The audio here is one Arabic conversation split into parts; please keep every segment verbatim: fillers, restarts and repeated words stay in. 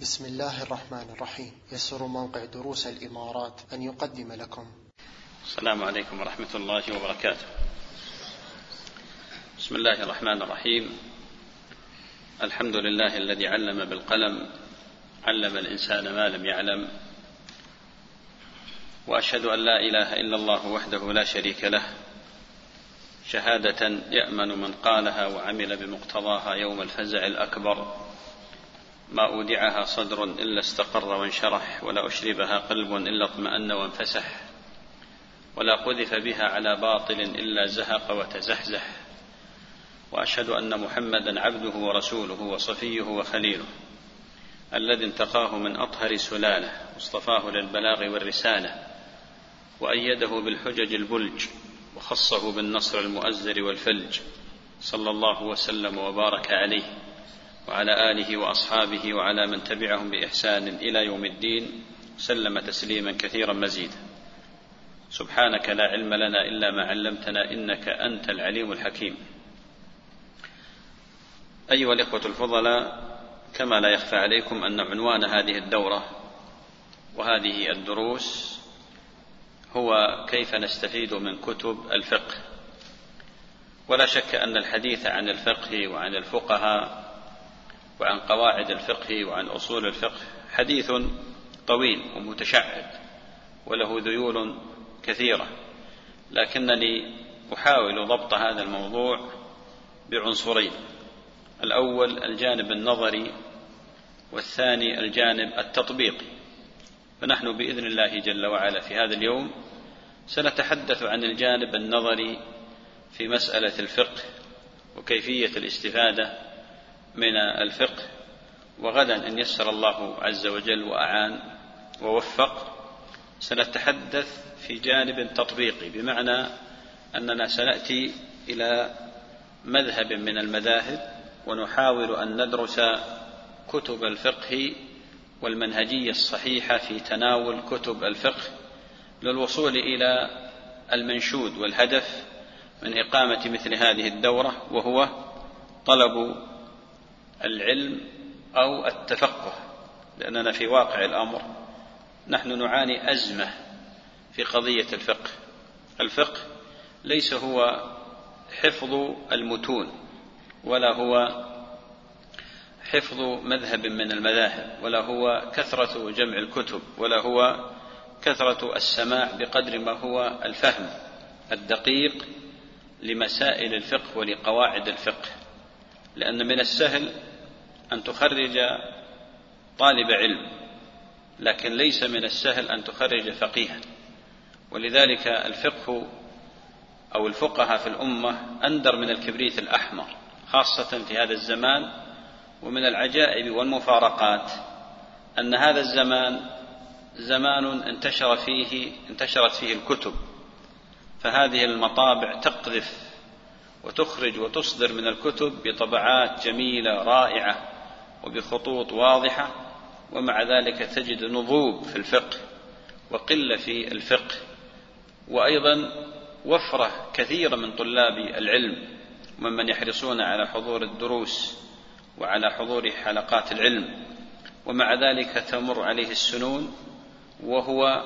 بسم الله الرحمن الرحيم. يسر موقع دروس الإمارات أن يقدم لكم. السلام عليكم ورحمة الله وبركاته. بسم الله الرحمن الرحيم. الحمد لله الذي علم بالقلم، علم الإنسان ما لم يعلم، وأشهد أن لا إله إلا الله وحده لا شريك له، شهادة يأمن من قالها وعمل بمقتضاها يوم الفزع الأكبر. ما أودعها صدر إلا استقر وانشرح، ولا أشربها قلب إلا اطمأن وانفسح، ولا قذف بها على باطل إلا زهق وتزحزح. وأشهد أن محمدا عبده ورسوله وصفيه وخليله، الذي انتقاه من أطهر سلالة، واصطفاه للبلاغ والرسالة، وأيده بالحجج البلج، وخصه بالنصر المؤزر والفلج، صلى الله وسلم وبارك عليه وعلى آله وأصحابه وعلى من تبعهم بإحسان إلى يوم الدين، سلم تسليما كثيرا مزيدا. سبحانك لا علم لنا إلا ما علمتنا، إنك أنت العليم الحكيم. أيها الإخوة الفضلاء، كما لا يخفى عليكم أن عنوان هذه الدورة وهذه الدروس هو كيف نستفيد من كتب الفقه. ولا شك أن الحديث عن الفقه وعن الفقهاء وعن قواعد الفقه وعن أصول الفقه حديث طويل ومتشعب وله ذيول كثيرة، لكنني أحاول ضبط هذا الموضوع بعنصرين: الأول الجانب النظري، والثاني الجانب التطبيقي. فنحن بإذن الله جل وعلا في هذا اليوم سنتحدث عن الجانب النظري في مسألة الفقه وكيفية الاستفادة من الفقه، وغدا إن يسر الله عز وجل وأعان ووفق سنتحدث في جانب تطبيقي، بمعنى أننا سنأتي إلى مذهب من المذاهب ونحاول أن ندرس كتب الفقه والمنهجية الصحيحة في تناول كتب الفقه للوصول إلى المنشود والهدف من إقامة مثل هذه الدورة، وهو طلب العلم أو التفقه. لأننا في واقع الأمر نحن نعاني أزمة في قضية الفقه. الفقه ليس هو حفظ المتون، ولا هو حفظ مذهب من المذاهب، ولا هو كثرة جمع الكتب، ولا هو كثرة السماع، بقدر ما هو الفهم الدقيق لمسائل الفقه ولقواعد الفقه. لأن من السهل أن تخرج طالب علم، لكن ليس من السهل أن تخرج فقيها. ولذلك الفقه أو الفقهاء في الأمة أندر من الكبريت الأحمر، خاصة في هذا الزمان. ومن العجائب والمفارقات أن هذا الزمان زمان انتشر فيه انتشرت فيه الكتب، فهذه المطابع تقذف وتخرج وتصدر من الكتب بطبعات جميلة رائعة وبخطوط واضحة، ومع ذلك تجد نضوب في الفقه وقلة في الفقه، وأيضا وفرة كثيرة من طلاب العلم ومن يحرصون على حضور الدروس وعلى حضور حلقات العلم، ومع ذلك تمر عليه السنون وهو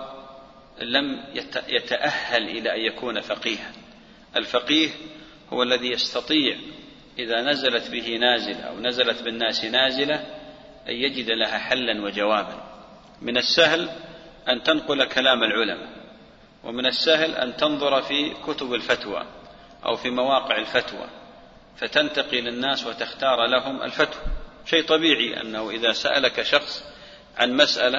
لم يتأهل إلى أن يكون فقيها. الفقيه هو الذي يستطيع إذا نزلت به نازلة أو نزلت بالناس نازلة أن يجد لها حلا وجوابا. من السهل أن تنقل كلام العلماء، ومن السهل أن تنظر في كتب الفتوى أو في مواقع الفتوى فتنتقي للناس وتختار لهم الفتوى. شيء طبيعي أنه إذا سألك شخص عن مسألة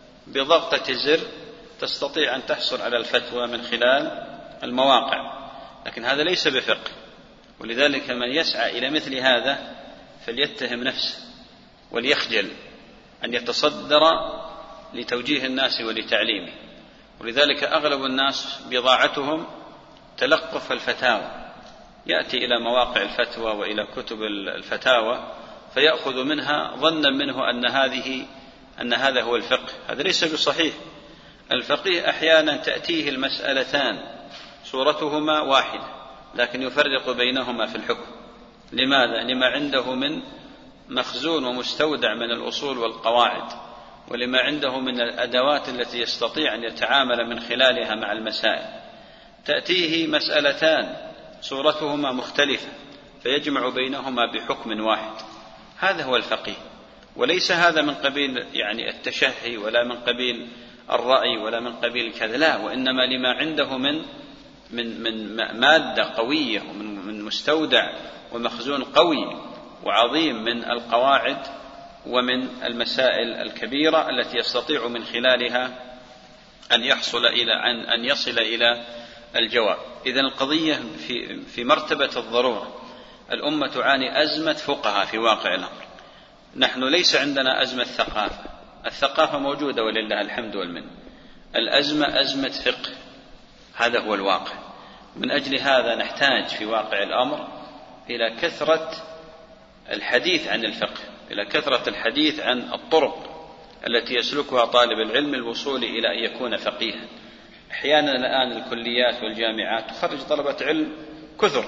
بضغطة زر تستطيع أن تحصل على الفتوى من خلال المواقع، لكن هذا ليس بفقه. ولذلك من يسعى إلى مثل هذا فليتهم نفسه وليخجل أن يتصدر لتوجيه الناس ولتعليمه. ولذلك أغلب الناس بضاعتهم تلقف الفتاوى، يأتي إلى مواقع الفتوى وإلى كتب الفتاوى فيأخذ منها ظنا منه أن هذه أن هذا هو الفقه. هذا ليس بصحيح. الفقيه أحيانا تأتيه المسألتان صورتهما واحدة، لكن يفرق بينهما في الحكم. لماذا؟ لما عنده من مخزون ومستودع من الأصول والقواعد، ولما عنده من الأدوات التي يستطيع أن يتعامل من خلالها مع المسائل. تأتيه مسألتان صورتهما مختلفة فيجمع بينهما بحكم واحد، هذا هو الفقيه. وليس هذا من قبيل يعني التشهي ولا من قبيل الرأي ولا من قبيل كذا، لا، وإنما لما عنده من من من مادة قوية ومن من مستودع ومخزون قوي وعظيم من القواعد ومن المسائل الكبيرة التي يستطيع من خلالها أن يحصل إلى أن أن يصل إلى الجواب. إذن القضية في في مرتبة الضرورة. الأمة تعاني أزمة فقهاء في واقع الأمر. نحن ليس عندنا أزمة ثقافة، الثقافة موجودة ولله الحمد والمنة. الأزمة أزمة فقه، هذا هو الواقع. من أجل هذا نحتاج في واقع الأمر إلى كثرة الحديث عن الفقه، إلى كثرة الحديث عن الطرق التي يسلكها طالب العلم الوصول إلى أن يكون فقيها. أحيانا الآن الكليات والجامعات تخرج طلبة علم كثر،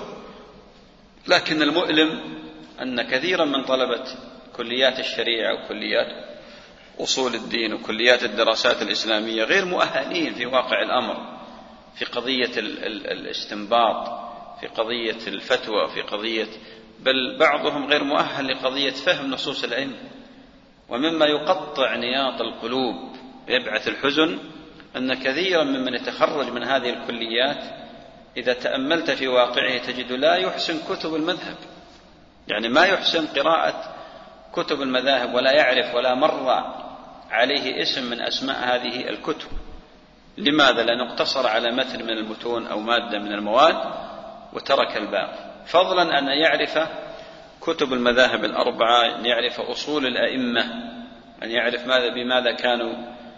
لكن المؤلم أن كثيرا من طلبة كليات الشريعة وكليات أصول الدين وكليات الدراسات الإسلامية غير مؤهلين في واقع الأمر في قضية الاستنباط، في قضية الفتوى، في قضية، بل بعضهم غير مؤهل لقضية فهم نصوص العلم. ومما يقطع نياط القلوب ويبعث الحزن أن كثيرا ممن يتخرج من هذه الكليات إذا تأملت في واقعه تجد لا يحسن كتب المذهب، يعني ما يحسن قراءة كتب المذاهب ولا يعرف ولا مر عليه اسم من أسماء هذه الكتب. لماذا؟ لأنه اقتصر على متن من المتون أو مادة من المواد وترك الباقي، فضلا أن يعرف كتب المذاهب الأربعة، أن يعرف أصول الأئمة، أن يعرف ماذا بماذا كانوا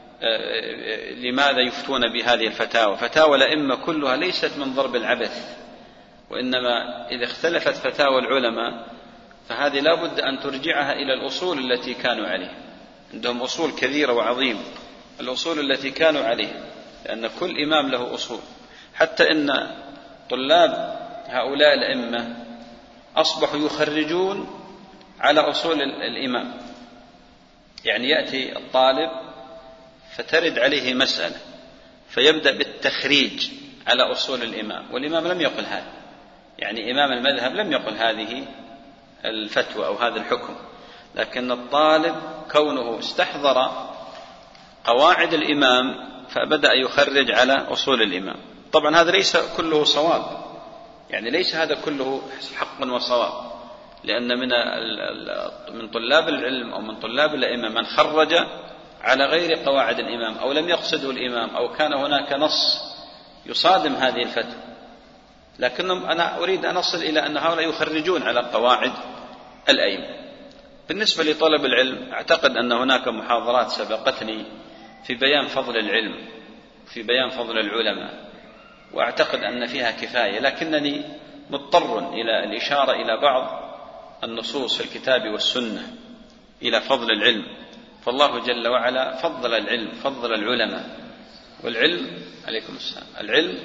لماذا يفتون بهذه الفتاوى. فتاوى الأئمة كلها ليست من ضرب العبث، وإنما إذا اختلفت فتاوى العلماء فهذه لا بد أن ترجعها إلى الأصول التي كانوا عليها. عندهم أصول كثيرة وعظيمة، الأصول التي كانوا عليها، لأن كل إمام له أصول. حتى إن طلاب هؤلاء الأئمة أصبحوا يخرجون على أصول الإمام، يعني يأتي الطالب فترد عليه مسألة فيبدأ بالتخريج على أصول الإمام، والإمام لم يقل هذا، يعني إمام المذهب لم يقل هذه الفتوى أو هذا الحكم، لكن الطالب كونه استحضر قواعد الإمام فبدأ يخرج على أصول الإمام. طبعا هذا ليس كله صواب، يعني ليس هذا كله حق وصواب، لأن من من طلاب العلم أو من طلاب الأئمة من خرج على غير قواعد الإمام أو لم يقصده الإمام أو كان هناك نص يصادم هذه الفتوى، لكنهم أنا أريد أن أصل إلى أن هؤلاء يخرجون على قواعد الأئمة. بالنسبة لطلب العلم أعتقد أن هناك محاضرات سبقتني في بيان فضل العلم، في بيان فضل العلماء، وأعتقد أن فيها كفاية، لكنني مضطر إلى الإشارة إلى بعض النصوص في الكتاب والسنة إلى فضل العلم. فالله جل وعلا فضل العلم، فضل العلماء، والعلم عليكم السلام العلم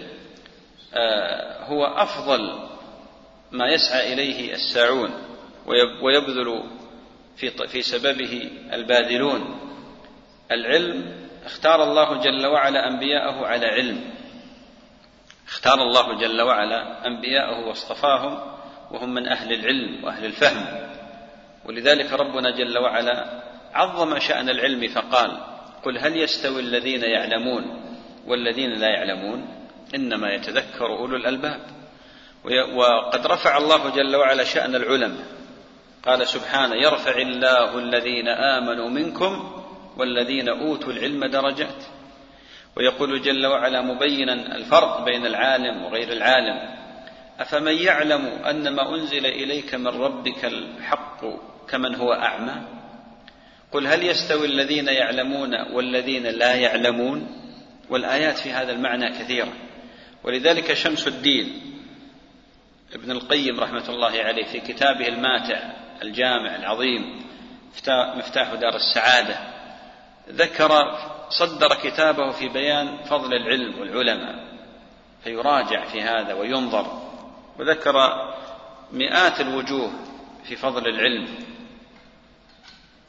آه هو أفضل ما يسعى إليه الساعون ويبذل في في سببه الباذلون. العلم اختار الله جل وعلا أنبياءه على علم، اختار الله جل وعلا أنبياءه واصطفاهم وهم من أهل العلم وأهل الفهم، ولذلك ربنا جل وعلا عظم شأن العلم فقال: قل هل يستوي الذين يعلمون والذين لا يعلمون إنما يتذكر أولو الألباب. وقد رفع الله جل وعلا شأن العلماء، قال سبحانه: يرفع الله الذين آمنوا منكم والذين أوتوا العلم درجات. ويقول جل وعلا مبينا الفرق بين العالم وغير العالم: أفمن يعلم أن ما أنزل إليك من ربك الحق كمن هو أعمى. قل هل يستوي الذين يعلمون والذين لا يعلمون. والآيات في هذا المعنى كثيرة. ولذلك شمس الدين ابن القيم رحمة الله عليه في كتابه الماتع الجامع العظيم مفتاح دار السعادة ذكر صدر كتابه في بيان فضل العلم والعلماء، فيراجع في هذا وينظر، وذكر مئات الوجوه في فضل العلم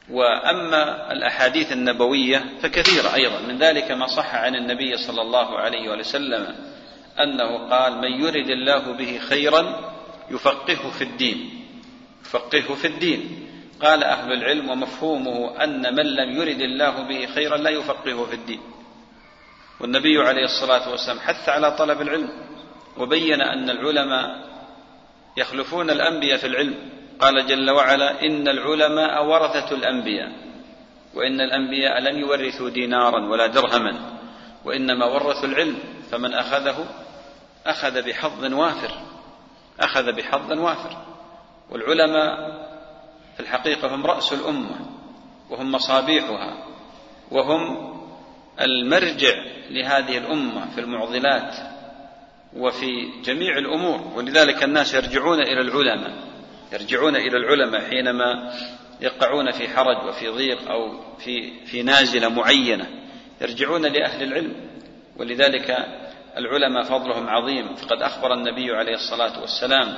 وأما الأحاديث النبوية فكثيرة أيضا، من ذلك ما صح عن النبي صلى الله عليه وسلم أنه قال: من يرد الله به خيرا يفقهه في الدين، يفقهه في الدين. قال أهل العلم: ومفهومه أن من لم يرد الله به خيرا لا يفقهه في الدين. والنبي عليه الصلاة والسلام حث على طلب العلم، وبين أن العلماء يخلفون الأنبياء في العلم. قال جل وعلا: إن العلماء ورثة الأنبياء، وإن الأنبياء لم يورثوا دينارا ولا درهما، وإنما ورثوا العلم، فمن أخذه أخذ بحظ وافر، أخذ بحظ وافر. والعلماء في الحقيقة هم رأس الأمة، وهم مصابيحها، وهم المرجع لهذه الأمة في المعضلات وفي جميع الأمور. ولذلك الناس يرجعون إلى العلماء، يرجعون إلى العلماء حينما يقعون في حرج وفي ضيق أو في في نازلة معينة، يرجعون لأهل العلم. ولذلك العلماء فضلهم عظيم. فقد أخبر النبي عليه الصلاة والسلام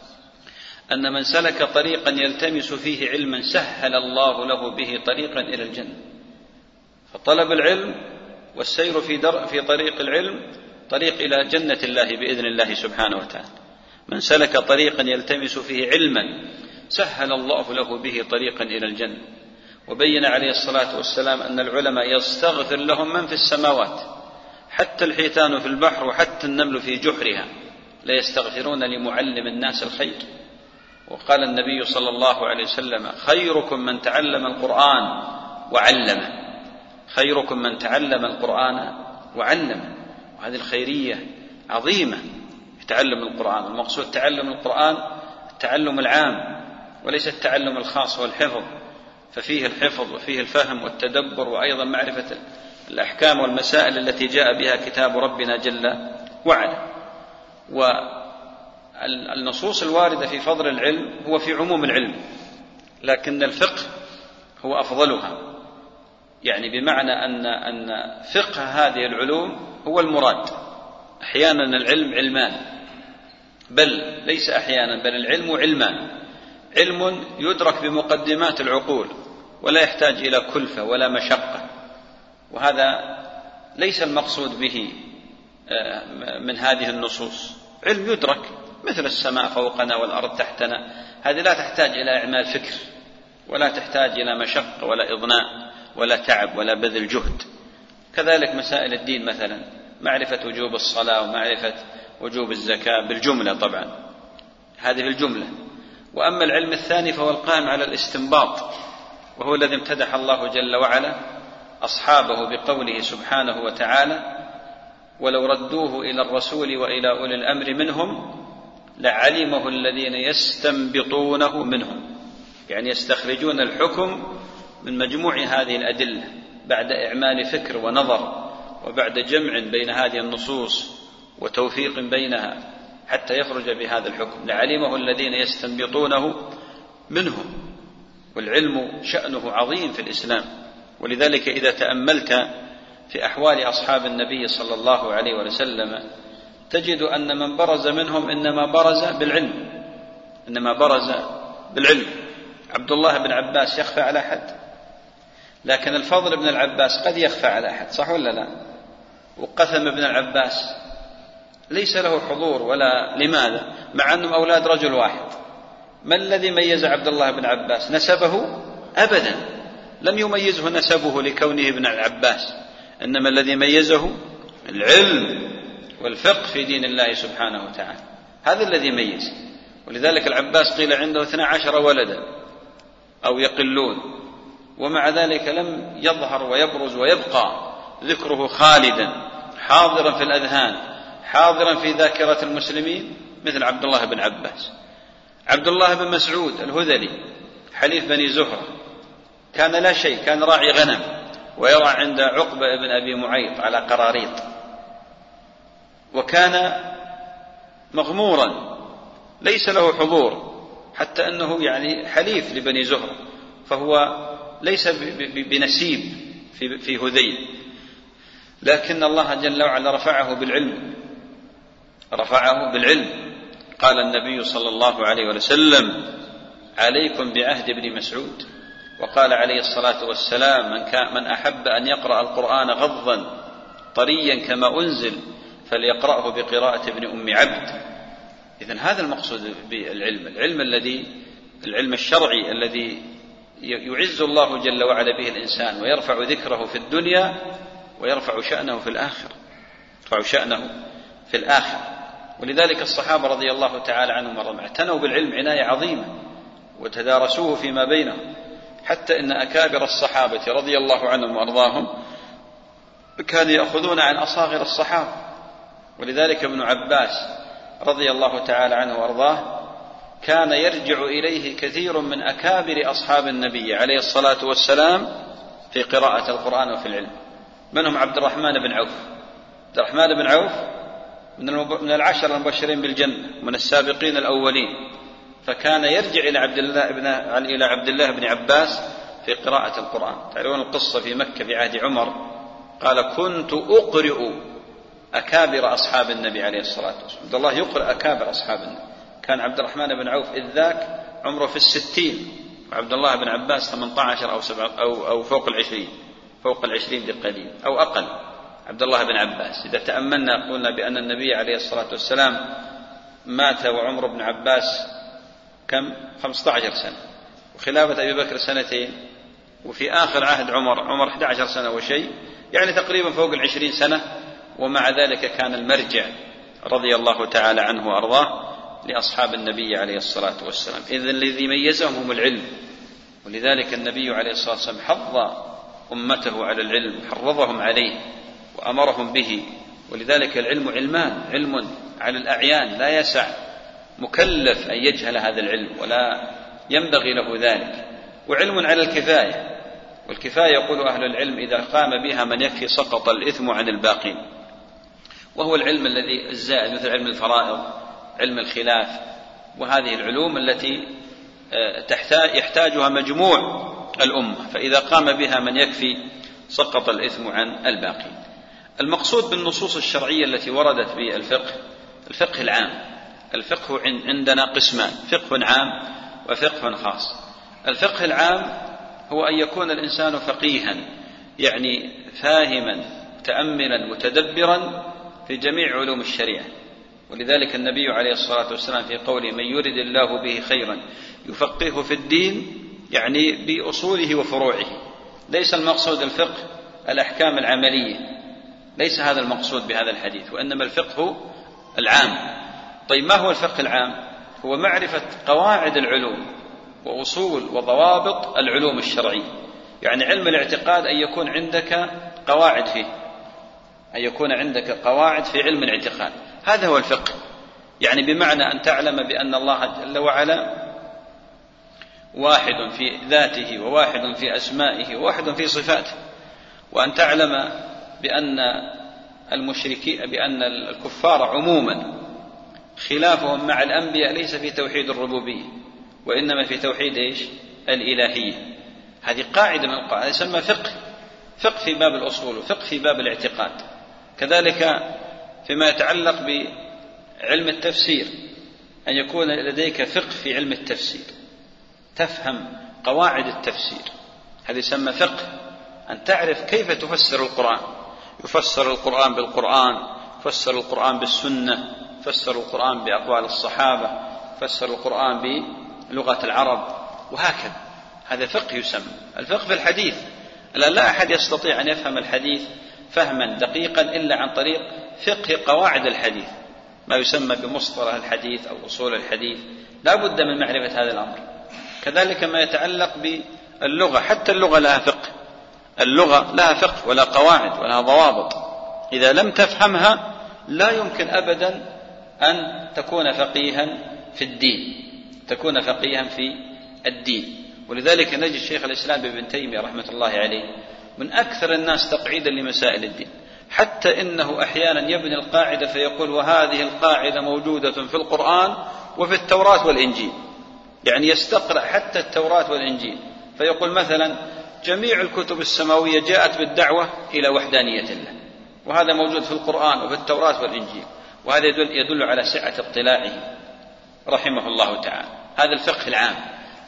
أن من سلك طريقا يلتمس فيه علما سهل الله له به طريقا إلى الجنة. فطلب العلم والسير في, در في طريق العلم طريق إلى جنة الله بإذن الله سبحانه وتعالى. من سلك طريقا يلتمس فيه علما سهل الله له به طريقا إلى الجنة. وبين عليه الصلاة والسلام أن العلماء يستغفر لهم من في السماوات، حتى الحيتان في البحر وحتى النمل في جحرها لا يستغفرون لمعلم الناس الخير. وقال النبي صلى الله عليه وسلم: خيركم من تعلم القرآن وعلمه، خيركم من تعلم القرآن وعلمه. وهذه الخيرية عظيمة في تعلم القرآن. المقصود تعلم القرآن التعلم العام، وليس التعلم الخاص والحفظ، ففيه الحفظ وفيه الفهم والتدبر، وأيضا معرفة الأحكام والمسائل التي جاء بها كتاب ربنا جل وعلا. والنصوص الواردة في فضل العلم هو في عموم العلم، لكن الفقه هو أفضلها، يعني بمعنى أن أن فقه هذه العلوم هو المراد. أحيانا العلم علمان، بل ليس أحيانا، بل العلم علمان: علم يدرك بمقدمات العقول ولا يحتاج إلى كلفة ولا مشقة، وهذا ليس المقصود به من هذه النصوص. علم يدرك مثل السماء فوقنا والأرض تحتنا، هذه لا تحتاج إلى إعمال فكر، ولا تحتاج إلى مشقة ولا إضناء ولا تعب ولا بذل جهد. كذلك مسائل الدين، مثلا معرفة وجوب الصلاة ومعرفة وجوب الزكاة بالجملة، طبعا هذه الجملة. وأما العلم الثاني فهو القائم على الاستنباط، وهو الذي امتدح الله جل وعلا أصحابه بقوله سبحانه وتعالى: ولو ردوه إلى الرسول وإلى أولي الأمر منهم لعلمه الذين يستنبطونه منهم، يعني يستخرجون الحكم من مجموع هذه الأدلة بعد إعمال فكر ونظر، وبعد جمع بين هذه النصوص وتوفيق بينها حتى يخرج بهذا الحكم. لعلمه الذين يستنبطونه منهم. والعلم شأنه عظيم في الإسلام. ولذلك إذا تأملت في أحوال أصحاب النبي صلى الله عليه وسلم تجد أن من برز منهم إنما برز بالعلم، إنما برز بالعلم. عبد الله بن عباس يخفى على أحد، لكن الفضل بن العباس قد يخفى على أحد، صح ولا لا؟ وقثم بن العباس ليس له حضور، ولا لماذا؟ مع أنهم أولاد رجل واحد. ما الذي ميز عبد الله بن عباس؟ نسبه؟ أبدا، لم يميزه نسبه لكونه ابن العباس، إنما الذي ميزه العلم والفقه في دين الله سبحانه وتعالى، هذا الذي ميز. ولذلك العباس قيل عنده اثنا عشر ولدا أو يقلون، ومع ذلك لم يظهر ويبرز ويبقى ذكره خالدا حاضرا في الأذهان، حاضرا في ذاكرة المسلمين، مثل عبد الله بن عباس. عبد الله بن مسعود الهذلي حليف بني زهرة، كان لا شيء، كان راعي غنم ويرعى عند عقبة بن أبي معيط على قراريط، وكان مغمورا ليس له حضور، حتى أنه يعني حليف لبني زهرة، فهو ليس بنسيب في هذيل، لكن الله جل وعلا رفعه بالعلم، رفعه بالعلم. قال النبي صلى الله عليه وسلم: عليكم بعهد ابن مسعود، وقال عليه الصلاة والسلام: من, كان من أحب أن يقرأ القرآن غضا طريا كما أنزل فليقرأه بقراءة ابن أم عبد. إذن هذا المقصود بالعلم، العلم الذي العلم الشرعي الذي يعز الله جل وعلا به الإنسان ويرفع ذكره في الدنيا ويرفع شأنه في الآخرة، يرفع شأنه في الآخرة. ولذلك الصحابة رضي الله تعالى عنهم وارضاهم اعتنوا بالعلم عناية عظيمة وتدارسوه فيما بينهم، حتى إن أكابر الصحابة رضي الله عنهم وارضاهم كانوا يأخذون عن أصاغر الصحابة. ولذلك ابن عباس رضي الله تعالى عنه وارضاه كان يرجع إليه كثير من أكابر أصحاب النبي عليه الصلاة والسلام في قراءة القرآن وفي العلم. منهم عبد الرحمن بن عوف. عبد الرحمن بن عوف من العشر المبشرين بالجنة، من السابقين الأولين، فكان يرجع إلى عبد الله بن إلى عبد الله بن عباس في قراءة القرآن. تعرفون القصة في مكة في عهد عمر، قال: كنت أقرئ أكابر أصحاب النبي عليه الصلاة والسلام. عبد الله يقرأ أكابر أصحاب النبي. كان عبد الرحمن بن عوف إذ ذاك عمره في الستين، وعبد الله بن عباس ثمانية عشر أو سبعة أو أو فوق العشرين، فوق العشرين بقليل أو أقل. عبد الله بن عباس إذا تأملنا قلنا بأن النبي عليه الصلاة والسلام مات وعمر بن عباس كم؟ خمسة عشر سنة، وخلافة أبي بكر سنتين، وفي آخر عهد عمر عمر أحد عشر سنة وشيء، يعني تقريبا فوق العشرين سنة. ومع ذلك كان المرجع رضي الله تعالى عنه وأرضاه لأصحاب النبي عليه الصلاة والسلام. إذن الذي ميزهم هم العلم، ولذلك النبي عليه الصلاة والسلام حض أمته على العلم، حرضهم عليه وأمرهم به. ولذلك العلم علمان، علم على الأعيان لا يسع مكلف أن يجهل هذا العلم ولا ينبغي له ذلك، وعلم على الكفاية، والكفاية يقول أهل العلم إذا قام بها من يكفي سقط الإثم عن الباقين، وهو العلم الذي الزائد مثل علم الفرائض، علم الخلاف، وهذه العلوم التي يحتاجها مجموع الأمة، فإذا قام بها من يكفي سقط الإثم عن الباقين. المقصود بالنصوص الشرعية التي وردت بالفقه الفقه العام. الفقه عندنا قسمان: فقه عام وفقه خاص. الفقه العام هو أن يكون الإنسان فقيها، يعني فاهما متأملا متدبرا في جميع علوم الشريعة. ولذلك النبي عليه الصلاة والسلام في قوله: من يرد الله به خيرا يفقهه في الدين، يعني بأصوله وفروعه. ليس المقصود الفقه الأحكام العملية، ليس هذا المقصود بهذا الحديث، وإنما الفقه العام. طيب ما هو الفقه العام؟ هو معرفة قواعد العلوم وأصول وضوابط العلوم الشرعية. يعني علم الاعتقاد أن يكون عندك قواعد فيه، أن يكون عندك قواعد في علم الاعتقاد، هذا هو الفقه. يعني بمعنى أن تعلم بأن الله جل وعلا واحد في ذاته وواحد في أسمائه وواحد في صفاته، وأن تعلم بأن المشركين بأن الكفار عموما خلافهم مع الأنبياء ليس في توحيد الربوبية، وإنما في توحيد إيش؟ الإلهية. هذه قاعدة من القواعد، يسمى فقه، فقه في باب الأصول وفقه في باب الاعتقاد. كذلك فيما يتعلق بعلم التفسير، أن يكون لديك فقه في علم التفسير، تفهم قواعد التفسير، هذا يسمى فقه. أن تعرف كيف تفسر القرآن، يفسر القرآن بالقرآن، يفسر القرآن بالسنة، يفسر القرآن بأقوال الصحابة، يفسر القرآن بلغة العرب، وهكذا. هذا فقه يسمى الفقه في الحديث. لا, لا أحد يستطيع أن يفهم الحديث فهما دقيقا إلا عن طريق فقه قواعد الحديث، ما يسمى بمصطلح الحديث أو أصول الحديث، لا بد من معرفة هذا الأمر. كذلك ما يتعلق باللغة، حتى اللغة لها فقه، اللغة لها فقه ولا قواعد ولا ضوابط، إذا لم تفهمها لا يمكن أبدا أن تكون فقيها في الدين، تكون فقيها في الدين. ولذلك نجد شيخ الإسلام ابن تيمية رحمة الله عليه من أكثر الناس تقعيدا لمسائل الدين، حتى إنه أحيانا يبني القاعدة فيقول: وهذه القاعدة موجودة في القرآن وفي التوراة والإنجيل. يعني يستقرأ حتى التوراة والإنجيل، فيقول مثلا: جميع الكتب السماوية جاءت بالدعوة إلى وحدانية الله، وهذا موجود في القرآن وفي التوراة والإنجيل. وهذا يدل, يدل على سعة اطلاعه رحمه الله تعالى. هذا الفقه العام.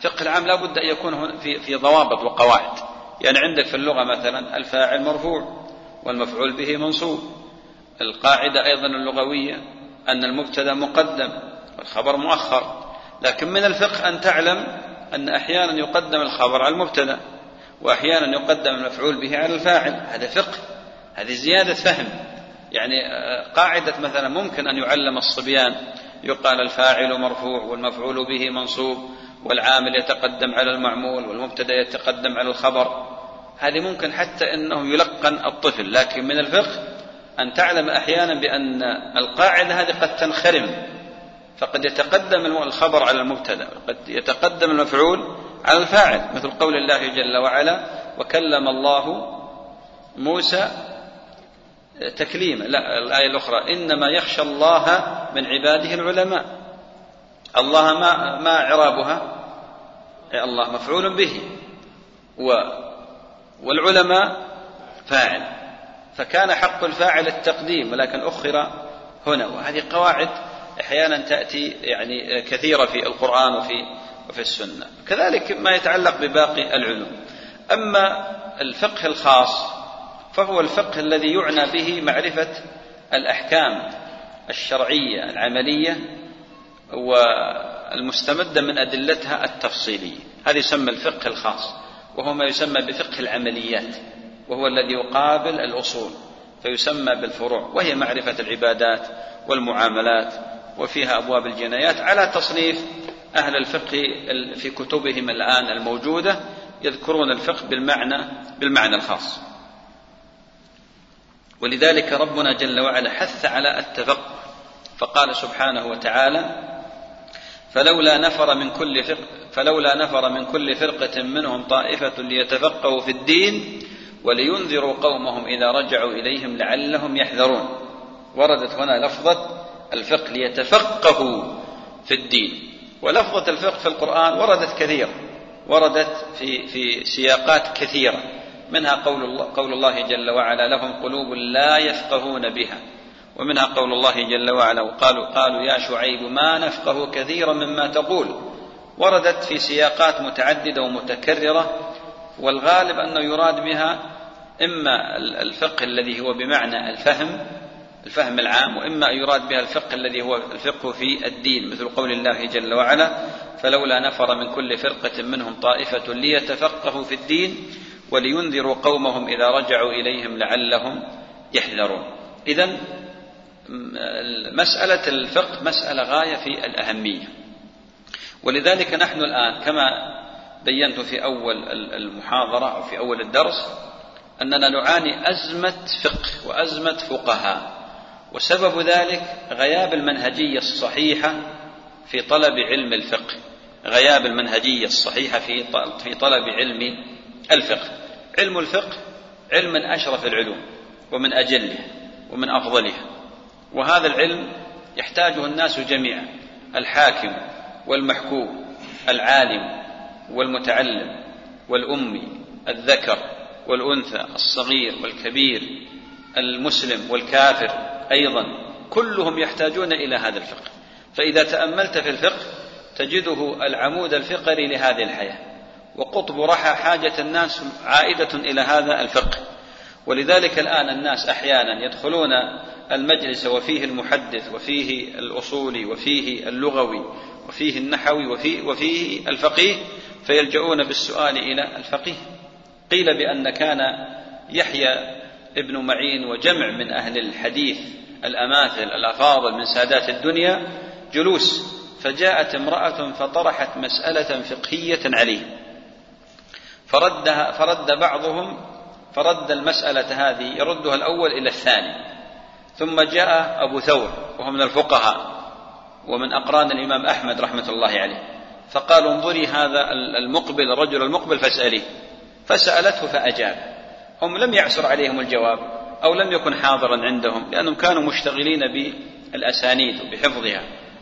الفقه العام لا بد أن يكون في في ضوابط وقواعد. يعني عندك في اللغة مثلا الفاعل مرفوع والمفعول به منصوب. القاعدة أيضا اللغوية أن المبتدأ مقدم والخبر مؤخر. لكن من الفقه أن تعلم أن أحيانا يقدم الخبر على المبتدأ وأحيانا يقدم المفعول به على الفاعل. هذا فقه، هذه زيادة فهم. يعني قاعدة مثلا ممكن أن يعلم الصبيان يقال الفاعل مرفوع والمفعول به منصوب والعامل يتقدم على المعمول والمبتدأ يتقدم على الخبر. هذه ممكن حتى أنه يلقن الطفل. لكن من الفقه أن تعلم أحيانا بأن القاعدة هذه قد تنخرم، فقد يتقدم الخبر على المبتدأ وقد يتقدم المفعول على الفاعل، مثل قول الله جل وعلا وكلم الله موسى تكليما. لا، الآية الأخرى إنما يخشى الله من عباده العلماء. الله ما ما إعرابها؟ الله مفعول به والعلماء فاعل، فكان حق الفاعل التقديم ولكن أخر هنا. وهذه قواعد أحيانا تأتي يعني كثيرة في القرآن وفي وفي السنة. كذلك ما يتعلق بباقي العلوم. أما الفقه الخاص فهو الفقه الذي يعنى به معرفة الأحكام الشرعية العملية والمستمدة من أدلتها التفصيلية. هذا يسمى الفقه الخاص، وهو ما يسمى بفقه العمليات، وهو الذي يقابل الأصول فيسمى بالفروع، وهي معرفة العبادات والمعاملات، وفيها أبواب الجنايات على تصنيف أهل الفقه في كتبهم الآن الموجودة، يذكرون الفقه بالمعنى بالمعنى الخاص. ولذلك ربنا جل وعلا حث على التفقه، فقال سبحانه وتعالى فلولا نفر من كل فرق فلولا نفر من كل فرقة منهم طائفة ليتفقهوا في الدين ولينذروا قومهم إذا رجعوا إليهم لعلهم يحذرون. وردت هنا لفظة الفقه ليتفقهوا في الدين، ولفظة الفقه في القرآن وردت كثيرا، وردت في في سياقات كثيرة، منها قول الله, قول الله جل وعلا لهم قلوب لا يفقهون بها، ومنها قول الله جل وعلا وقالوا قالوا يا شعيب ما نفقه كثيرا مما تقول. وردت في سياقات متعددة ومتكررة، والغالب أنه يراد بها إما الفقه الذي هو بمعنى الفهم الفهم العام، وإما يراد بها الفقه الذي هو الفقه في الدين، مثل قول الله جل وعلا فلولا نفر من كل فرقة منهم طائفة ليتفقهوا في الدين ولينذروا قومهم إذا رجعوا إليهم لعلهم يحذرون. إذن مسألة الفقه مسألة غاية في الأهمية. ولذلك نحن الآن كما بينت في أول المحاضرة أو في أول الدرس أننا نعاني أزمة فقه وأزمة فقهاء، وسبب ذلك غياب المنهجية الصحيحة في طلب علم الفقه، غياب المنهجية الصحيحة في طلب علم الفقه. علم الفقه علم من أشرف العلوم ومن أجله ومن أفضلها، وهذا العلم يحتاجه الناس جميعا، الحاكم والمحكوم، العالم والمتعلم والأمي، الذكر والأنثى، الصغير والكبير، المسلم والكافر أيضا، كلهم يحتاجون إلى هذا الفقه. فإذا تأملت في الفقه تجده العمود الفقري لهذه الحياة، وقطب رحى حاجة الناس عائدة إلى هذا الفقه. ولذلك الآن الناس أحيانا يدخلون المجلس وفيه المحدث وفيه الأصولي وفيه اللغوي وفيه النحوي وفيه, وفيه الفقيه، فيلجؤون بالسؤال إلى الفقيه. قيل بأن كان يحيى ابن معين وجمع من أهل الحديث الأماثل الأفاضل من سادات الدنيا جلوس، فجاءت امرأة فطرحت مسألة فقهية عليه، فردها فرد بعضهم فرد المسألة هذه يردها الأول إلى الثاني، ثم جاء أبو ثور وهو من الفقهاء ومن أقران الإمام أحمد رحمة الله عليه، فقالوا انظري هذا المقبل الرجل المقبل فاسأليه، فسألته فأجاب. هم لم يعسر عليهم الجواب أو لم يكن حاضرا عندهم، لأنهم كانوا مشتغلين بالأسانيد وبحفظها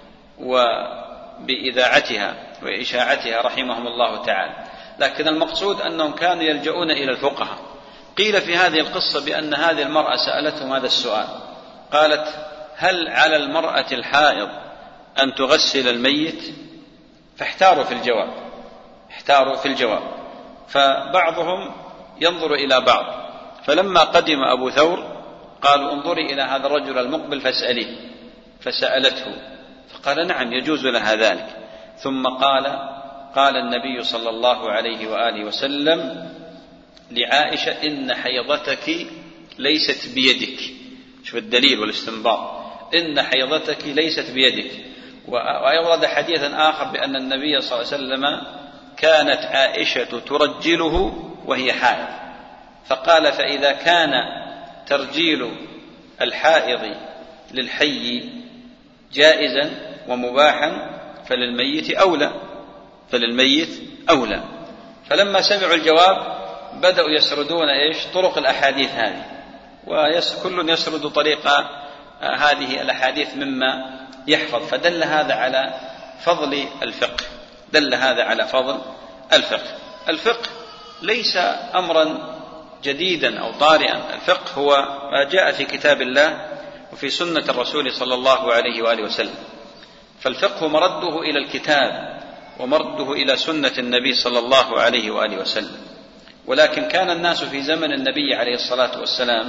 وبإذاعتها وإشاعتها رحمهم الله تعالى. لكن المقصود أنهم كانوا يلجؤون إلى الفقهاء. قيل في هذه القصة بأن هذه المرأة سألتهم هذا السؤال، قالت هل على المرأة الحائض أن تغسل الميت؟ فاحتاروا في الجواب، احتاروا في الجواب، فبعضهم ينظر إلى بعض، فلما قدم أبو ثور قالوا انظري إلى هذا الرجل المقبل فاسأليه، فسألته فقال نعم يجوز لها ذلك. ثم قال قال النبي صلى الله عليه وآله وسلم لعائشة إن حيضتك ليست بيدك. شوف الدليل والاستنباط، إن حيضتك ليست بيدك. وأورد حديثا آخر بأن النبي صلى الله عليه وسلم كانت عائشة ترجله وهي حائض، فقال فإذا كان ترجيل الحائض للحي جائزا ومباحا فللميت أولى فللميت أولى. فلما سمعوا الجواب بدأوا يسردون إيش طرق الأحاديث هذه، وكل يسرد طريق هذه الأحاديث مما يحفظ، فدل هذا على فضل الفقه، دل هذا على فضل الفقه. الفقه ليس أمرا جديدا أو طارئا، الفقه هو ما جاء في كتاب الله وفي سنة الرسول صلى الله عليه وآله وسلم، فالفقه مرده إلى الكتاب ومرده إلى سنة النبي صلى الله عليه وآله وسلم. ولكن كان الناس في زمن النبي عليه الصلاة والسلام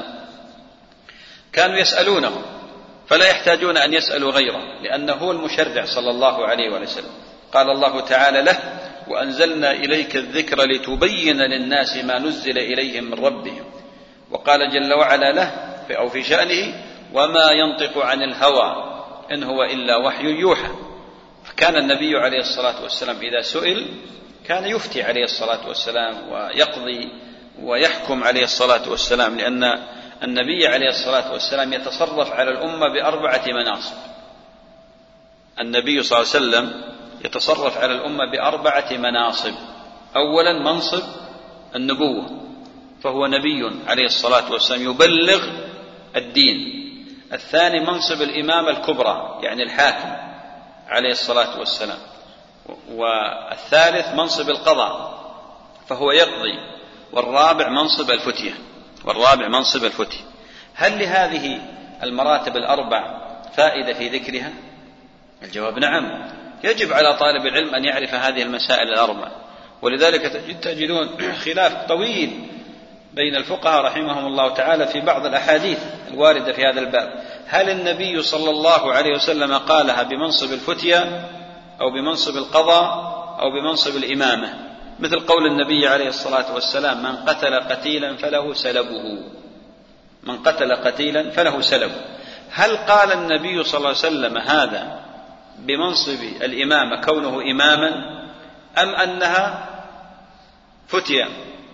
كانوا يسألونه فلا يحتاجون أن يسألوا غيره، لأنه هو المشرع صلى الله عليه وآله وسلم. قال الله تعالى له وأنزلنا إليك الذكر لتبين للناس ما نزل إليهم من ربهم. وقال جل وعلا له أو في شأنه وما ينطق عن الهوى إن هو إلا وحي يوحى. فكان النبي عليه الصلاة والسلام إذا سئل كان يفتي عليه الصلاة والسلام ويقضي ويحكم عليه الصلاة والسلام، لأن النبي عليه الصلاة والسلام يتصرف على الأمة بأربعة مناصب. النبي صلى الله عليه وسلم يتصرف على الأمة بأربعة مناصب. أولا منصب النبوة، فهو نبي عليه الصلاة والسلام يبلغ الدين. الثاني منصب الإمامة الكبرى يعني الحاكم عليه الصلاة والسلام. والثالث منصب القضاء فهو يقضي. والرابع منصب الفتية والرابع منصب الفتية. هل لهذه المراتب الأربع فائدة في ذكرها؟ الجواب نعم، يجب على طالب العلم أن يعرف هذه المسائل الأربع. ولذلك تجدون خلاف طويل بين الفقهاء رحمهم الله تعالى في بعض الأحاديث الواردة في هذا الباب، هل النبي صلى الله عليه وسلم قالها بمنصب الفتية أو بمنصب القضاء أو بمنصب الإمامة؟ مثل قول النبي عليه الصلاة والسلام من قتل قتيلا فله سلبه من قتل قتيلا فله سلبه. هل قال النبي صلى الله عليه وسلم هذا بمنصب الإمامة كونه إماما أم أنها فتية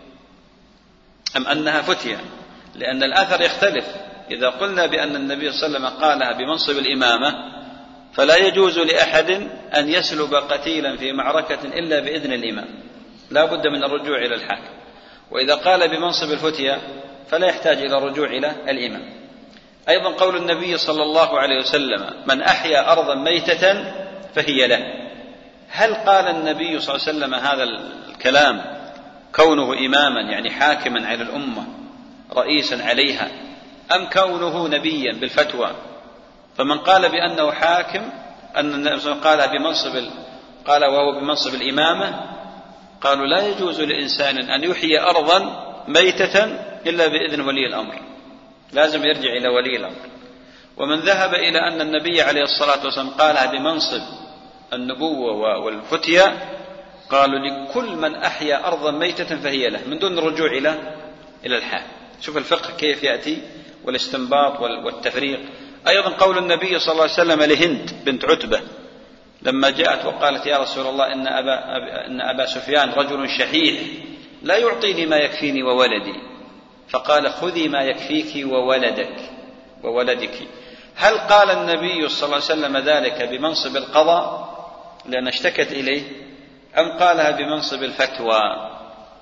أم أنها فتية؟ لأن الأثر يختلف. إذا قلنا بأن النبي صلى الله عليه وسلم قالها بمنصب الإمامة فلا يجوز لأحد أن يسلب قتيلا في معركة إلا بإذن الإمام، لا بد من الرجوع إلى الحاكم. وإذا قال بمنصب الفتية فلا يحتاج إلى الرجوع إلى الإمام. أيضا قول النبي صلى الله عليه وسلم من أحيا أرضا ميتة فهي له، هل قال النبي صلى الله عليه وسلم هذا الكلام كونه إماما يعني حاكما على الأمة رئيسا عليها، أم كونه نبيا بالفتوى؟ فمن قال بأنه حاكم أن النبي صلى الله عليه وسلم قال بمنصب قال وهو بمنصب الإمامة، قالوا لا يجوز لإنسان أن يحيي أرضا ميتة إلا بإذن ولي الأمر، لازم يرجع إلى ولي الأمر. ومن ذهب إلى أن النبي عليه الصلاة والسلام قالها بمنصب النبوة والفتية قالوا لكل من أحيا أرضا ميتة فهي له من دون الرجوع إلى إلى الحاكم. شوف الفقه كيف يأتي والاستنباط والتفريق. أيضا قول النبي صلى الله عليه وسلم لهند بنت عتبة لما جاءت وقالت يا رسول الله إن أبا, إن أبا سفيان رجل شحيح لا يعطيني ما يكفيني وولدي، فقال خذي ما يكفيك وولدك وولدك. هل قال النبي صلى الله عليه وسلم ذلك بمنصب القضاء لأن اشتكت إليه أم قالها بمنصب الفتوى؟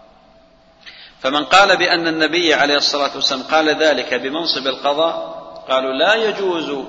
فمن قال بأن النبي عليه الصلاة والسلام قال ذلك بمنصب القضاء قالوا لا يجوز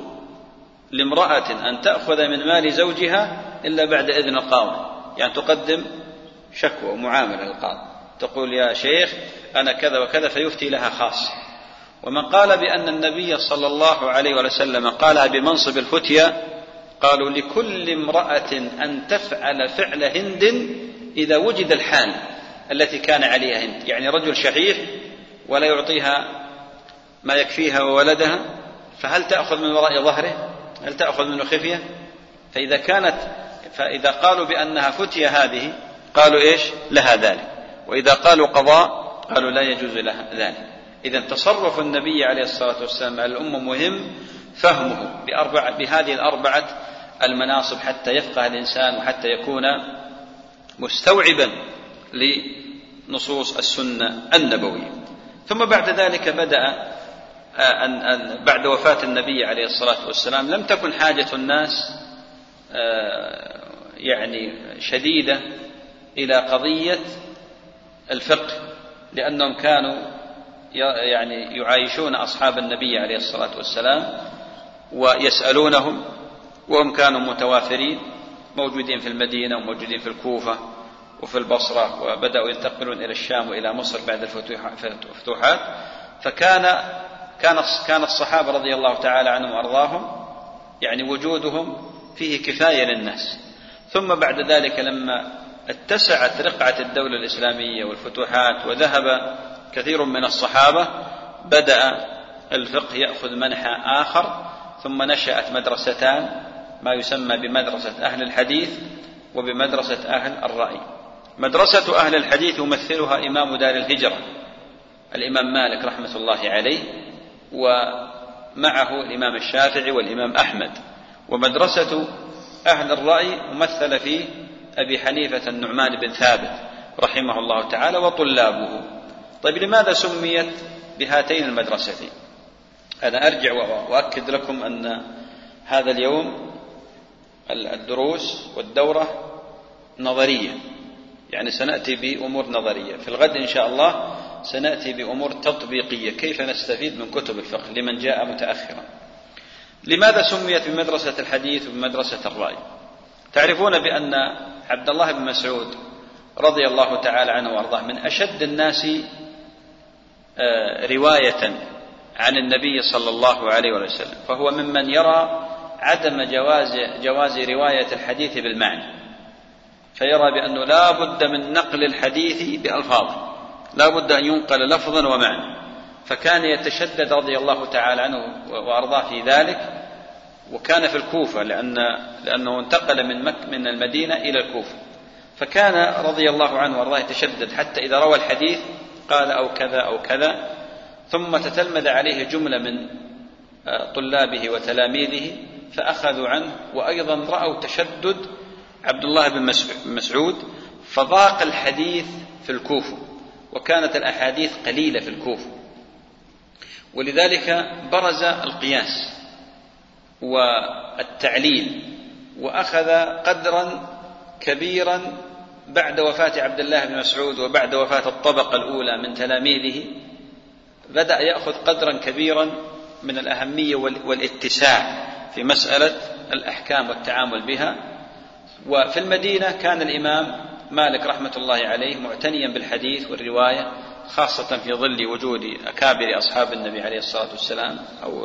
لامرأة أن تأخذ من مال زوجها إلا بعد إذن القاضي، يعني تقدم شكوى ومعاملة للقاضي تقول يا شيخ أنا كذا وكذا فيفتي لها خاص. ومن قال بأن النبي صلى الله عليه وسلم قالها بمنصب الفتية قالوا لكل امرأة أن تفعل فعل هند إذا وجد الحال التي كان عليها هند، يعني رجل شحيح ولا يعطيها ما يكفيها وولدها، فهل تأخذ من وراء ظهره؟ هل تأخذ منه خفية؟ فإذا كانت فإذا قالوا بأنها فتية هذه قالوا إيش؟ لها ذلك، وإذا قالوا قضاء قالوا لا يجوز لها ذلك. إذن تصرف النبي عليه الصلاة والسلام على الأمة مهم فهمه بأربع بهذه الأربعة المناصب حتى يفقه الإنسان وحتى يكون مستوعبا لنصوص السنة النبوية. ثم بعد ذلك بدأ أن بعد وفاة النبي عليه الصلاة والسلام لم تكن حاجة الناس يعني شديدة إلى قضية الفقه، لأنهم كانوا يعني يعايشون أصحاب النبي عليه الصلاة والسلام ويسألونهم، وهم كانوا متوافرين موجودين في المدينة وموجودين في الكوفة وفي البصرة، وبدأوا ينتقلون إلى الشام وإلى مصر بعد الفتوحات. فكان كان كان الصحابة رضي الله تعالى عنهم وأرضاهم يعني وجودهم فيه كفاية للناس. ثم بعد ذلك لما اتسعت رقعة الدولة الإسلامية والفتوحات وذهب كثير من الصحابة بدأ الفقه يأخذ منحى آخر، ثم نشأت مدرستان، ما يسمى بمدرسة أهل الحديث وبمدرسة أهل الرأي. مدرسة أهل الحديث يمثلها إمام دار الهجرة الإمام مالك رحمة الله عليه، ومعه الإمام الشافعي والإمام أحمد. ومدرسة أهل الرأي ممثلة في أبي حنيفة النعمان بن ثابت رحمه الله تعالى وطلابه. طيب لماذا سميت بهاتين المدرستين؟ أنا أرجع وأؤكد لكم أن هذا اليوم الدروس والدورة نظرية، يعني سنأتي بأمور نظرية. في الغد إن شاء الله سنأتي بأمور تطبيقية، كيف نستفيد من كتب الفقه لمن جاء متأخرا. لماذا سميت بمدرسة الحديث وبمدرسة الرأي؟ تعرفون بأن عبد الله بن مسعود رضي الله تعالى عنه وأرضاه من أشد الناس رواية عن النبي صلى الله عليه وسلم، فهو ممن يرى عدم جواز جواز رواية الحديث بالمعنى، فيرى بأنه لا بد من نقل الحديث بألفاظه، لا بد أن ينقل لفظا ومعنى. فكان يتشدد رضي الله تعالى عنه وأرضاه في ذلك، وكان في الكوفة لأن لأنه انتقل من مكة من المدينة إلى الكوفة، فكان رضي الله عنه وأرضاه يتشدد حتى إذا روى الحديث قال أو كذا أو كذا، ثم تتلمذ عليه جملة من طلابه وتلاميذه فأخذوا عنه، وأيضا رأوا تشدد عبد الله بن مسعود فضاق الحديث في الكوفة، وكانت الأحاديث قليلة في الكوفة، ولذلك برز القياس والتعليل، وأخذ قدرا كبيرا بعد وفاة عبد الله بن مسعود وبعد وفاة الطبقة الأولى من تلاميذه، بدأ يأخذ قدرا كبيرا من الأهمية والاتساع في مسألة الأحكام والتعامل بها. وفي المدينة كان الإمام مالك رحمة الله عليه معتنيا بالحديث والرواية، خاصة في ظل وجود أكابر أصحاب النبي عليه الصلاة والسلام أو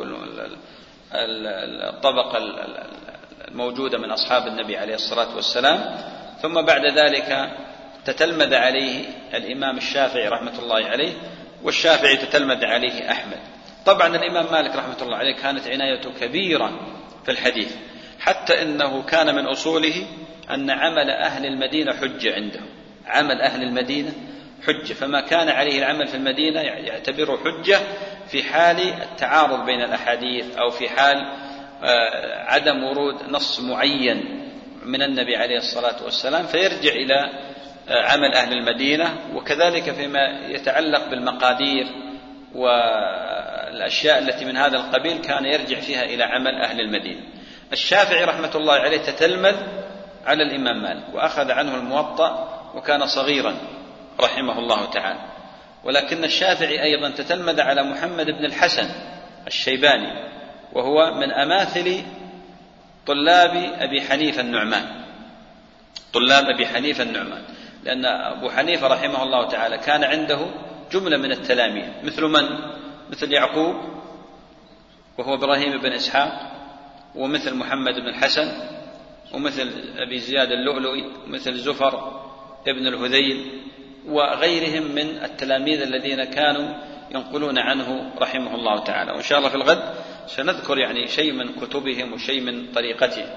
الطبقة الموجودة من أصحاب النبي عليه الصلاة والسلام. ثم بعد ذلك تتلمذ عليه الإمام الشافعي رحمة الله عليه، والشافعي تتلمذ عليه أحمد. طبعا الإمام مالك رحمة الله عليه كانت عنايته كبيرة في الحديث، حتى إنه كان من أصوله أن عمل أهل المدينة حجة عنده، عمل أهل المدينة حجة، فما كان عليه العمل في المدينة يعتبره حجة في حال التعارض بين الأحاديث أو في حال عدم ورود نص معين من النبي عليه الصلاة والسلام، فيرجع إلى عمل أهل المدينة. وكذلك فيما يتعلق بالمقادير والأشياء التي من هذا القبيل كان يرجع فيها إلى عمل أهل المدينة. الشافعي رحمة الله عليه تتلمذ على الإمام مالك وأخذ عنه الموطأ، وكان صغيرا رحمه الله تعالى. ولكن الشافعي أيضا تتلمذ على محمد بن الحسن الشيباني، وهو من أماثل طلاب أبي حنيفة النعمان، طلاب أبي حنيفة النعمان، لأن أبو حنيفة رحمه الله تعالى كان عنده جملة من التلاميذ، مثل من؟ مثل يعقوب وهو إبراهيم بن إسحاق، ومثل محمد بن الحسن، ومثل أبي زياد اللؤلؤي، ومثل زفر ابن الهذيل وغيرهم من التلاميذ الذين كانوا ينقلون عنه رحمه الله تعالى. وإن شاء الله في الغد سنذكر يعني شيء من كتبهم وشيء من طريقتهم.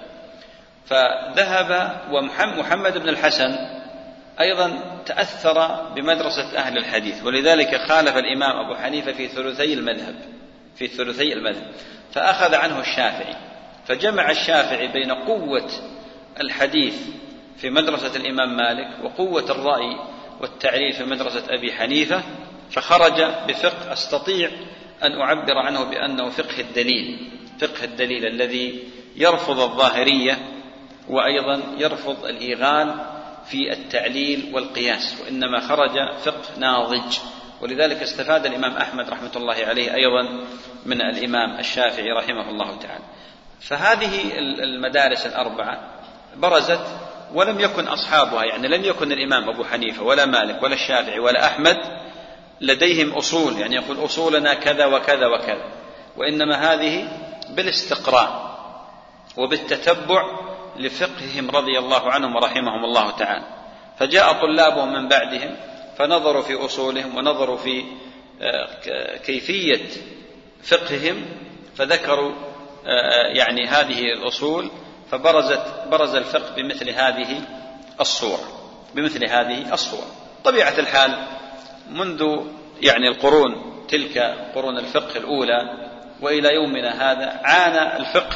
فذهب ومحمد بن الحسن أيضا تأثر بمدرسة أهل الحديث، ولذلك خالف الإمام أبو حنيفة في ثلثي المذهب في ثلثي المذهب فأخذ عنه الشافعي، فجمع الشافعي بين قوة الحديث في مدرسة الإمام مالك وقوة الرأي والتعليل في مدرسة أبي حنيفة، فخرج بفقه أستطيع أن أعبر عنه بأنه فقه الدليل، فقه الدليل الذي يرفض الظاهرية وأيضا يرفض الإيغال في التعليل والقياس، وإنما خرج فقه ناضج. ولذلك استفاد الإمام أحمد رحمة الله عليه أيضا من الإمام الشافعي رحمه الله تعالى. فهذه المدارس الأربعة برزت ولم يكن أصحابها، يعني لم يكن الإمام أبو حنيفة ولا مالك ولا الشافعي ولا أحمد لديهم أصول، يعني يقول أصولنا كذا وكذا وكذا، وإنما هذه بالاستقراء وبالتتبع لفقههم رضي الله عنهم ورحمهم الله تعالى. فجاء طلابهم من بعدهم فنظروا في أصولهم ونظروا في كيفية فقههم فذكروا يعني هذه الأصول، فبرزت برز الفقه بمثل هذه الصورة بمثل هذه الصورة. طبيعة الحال منذ يعني القرون تلك قرون الفقه الأولى وإلى يومنا هذا عانى الفقه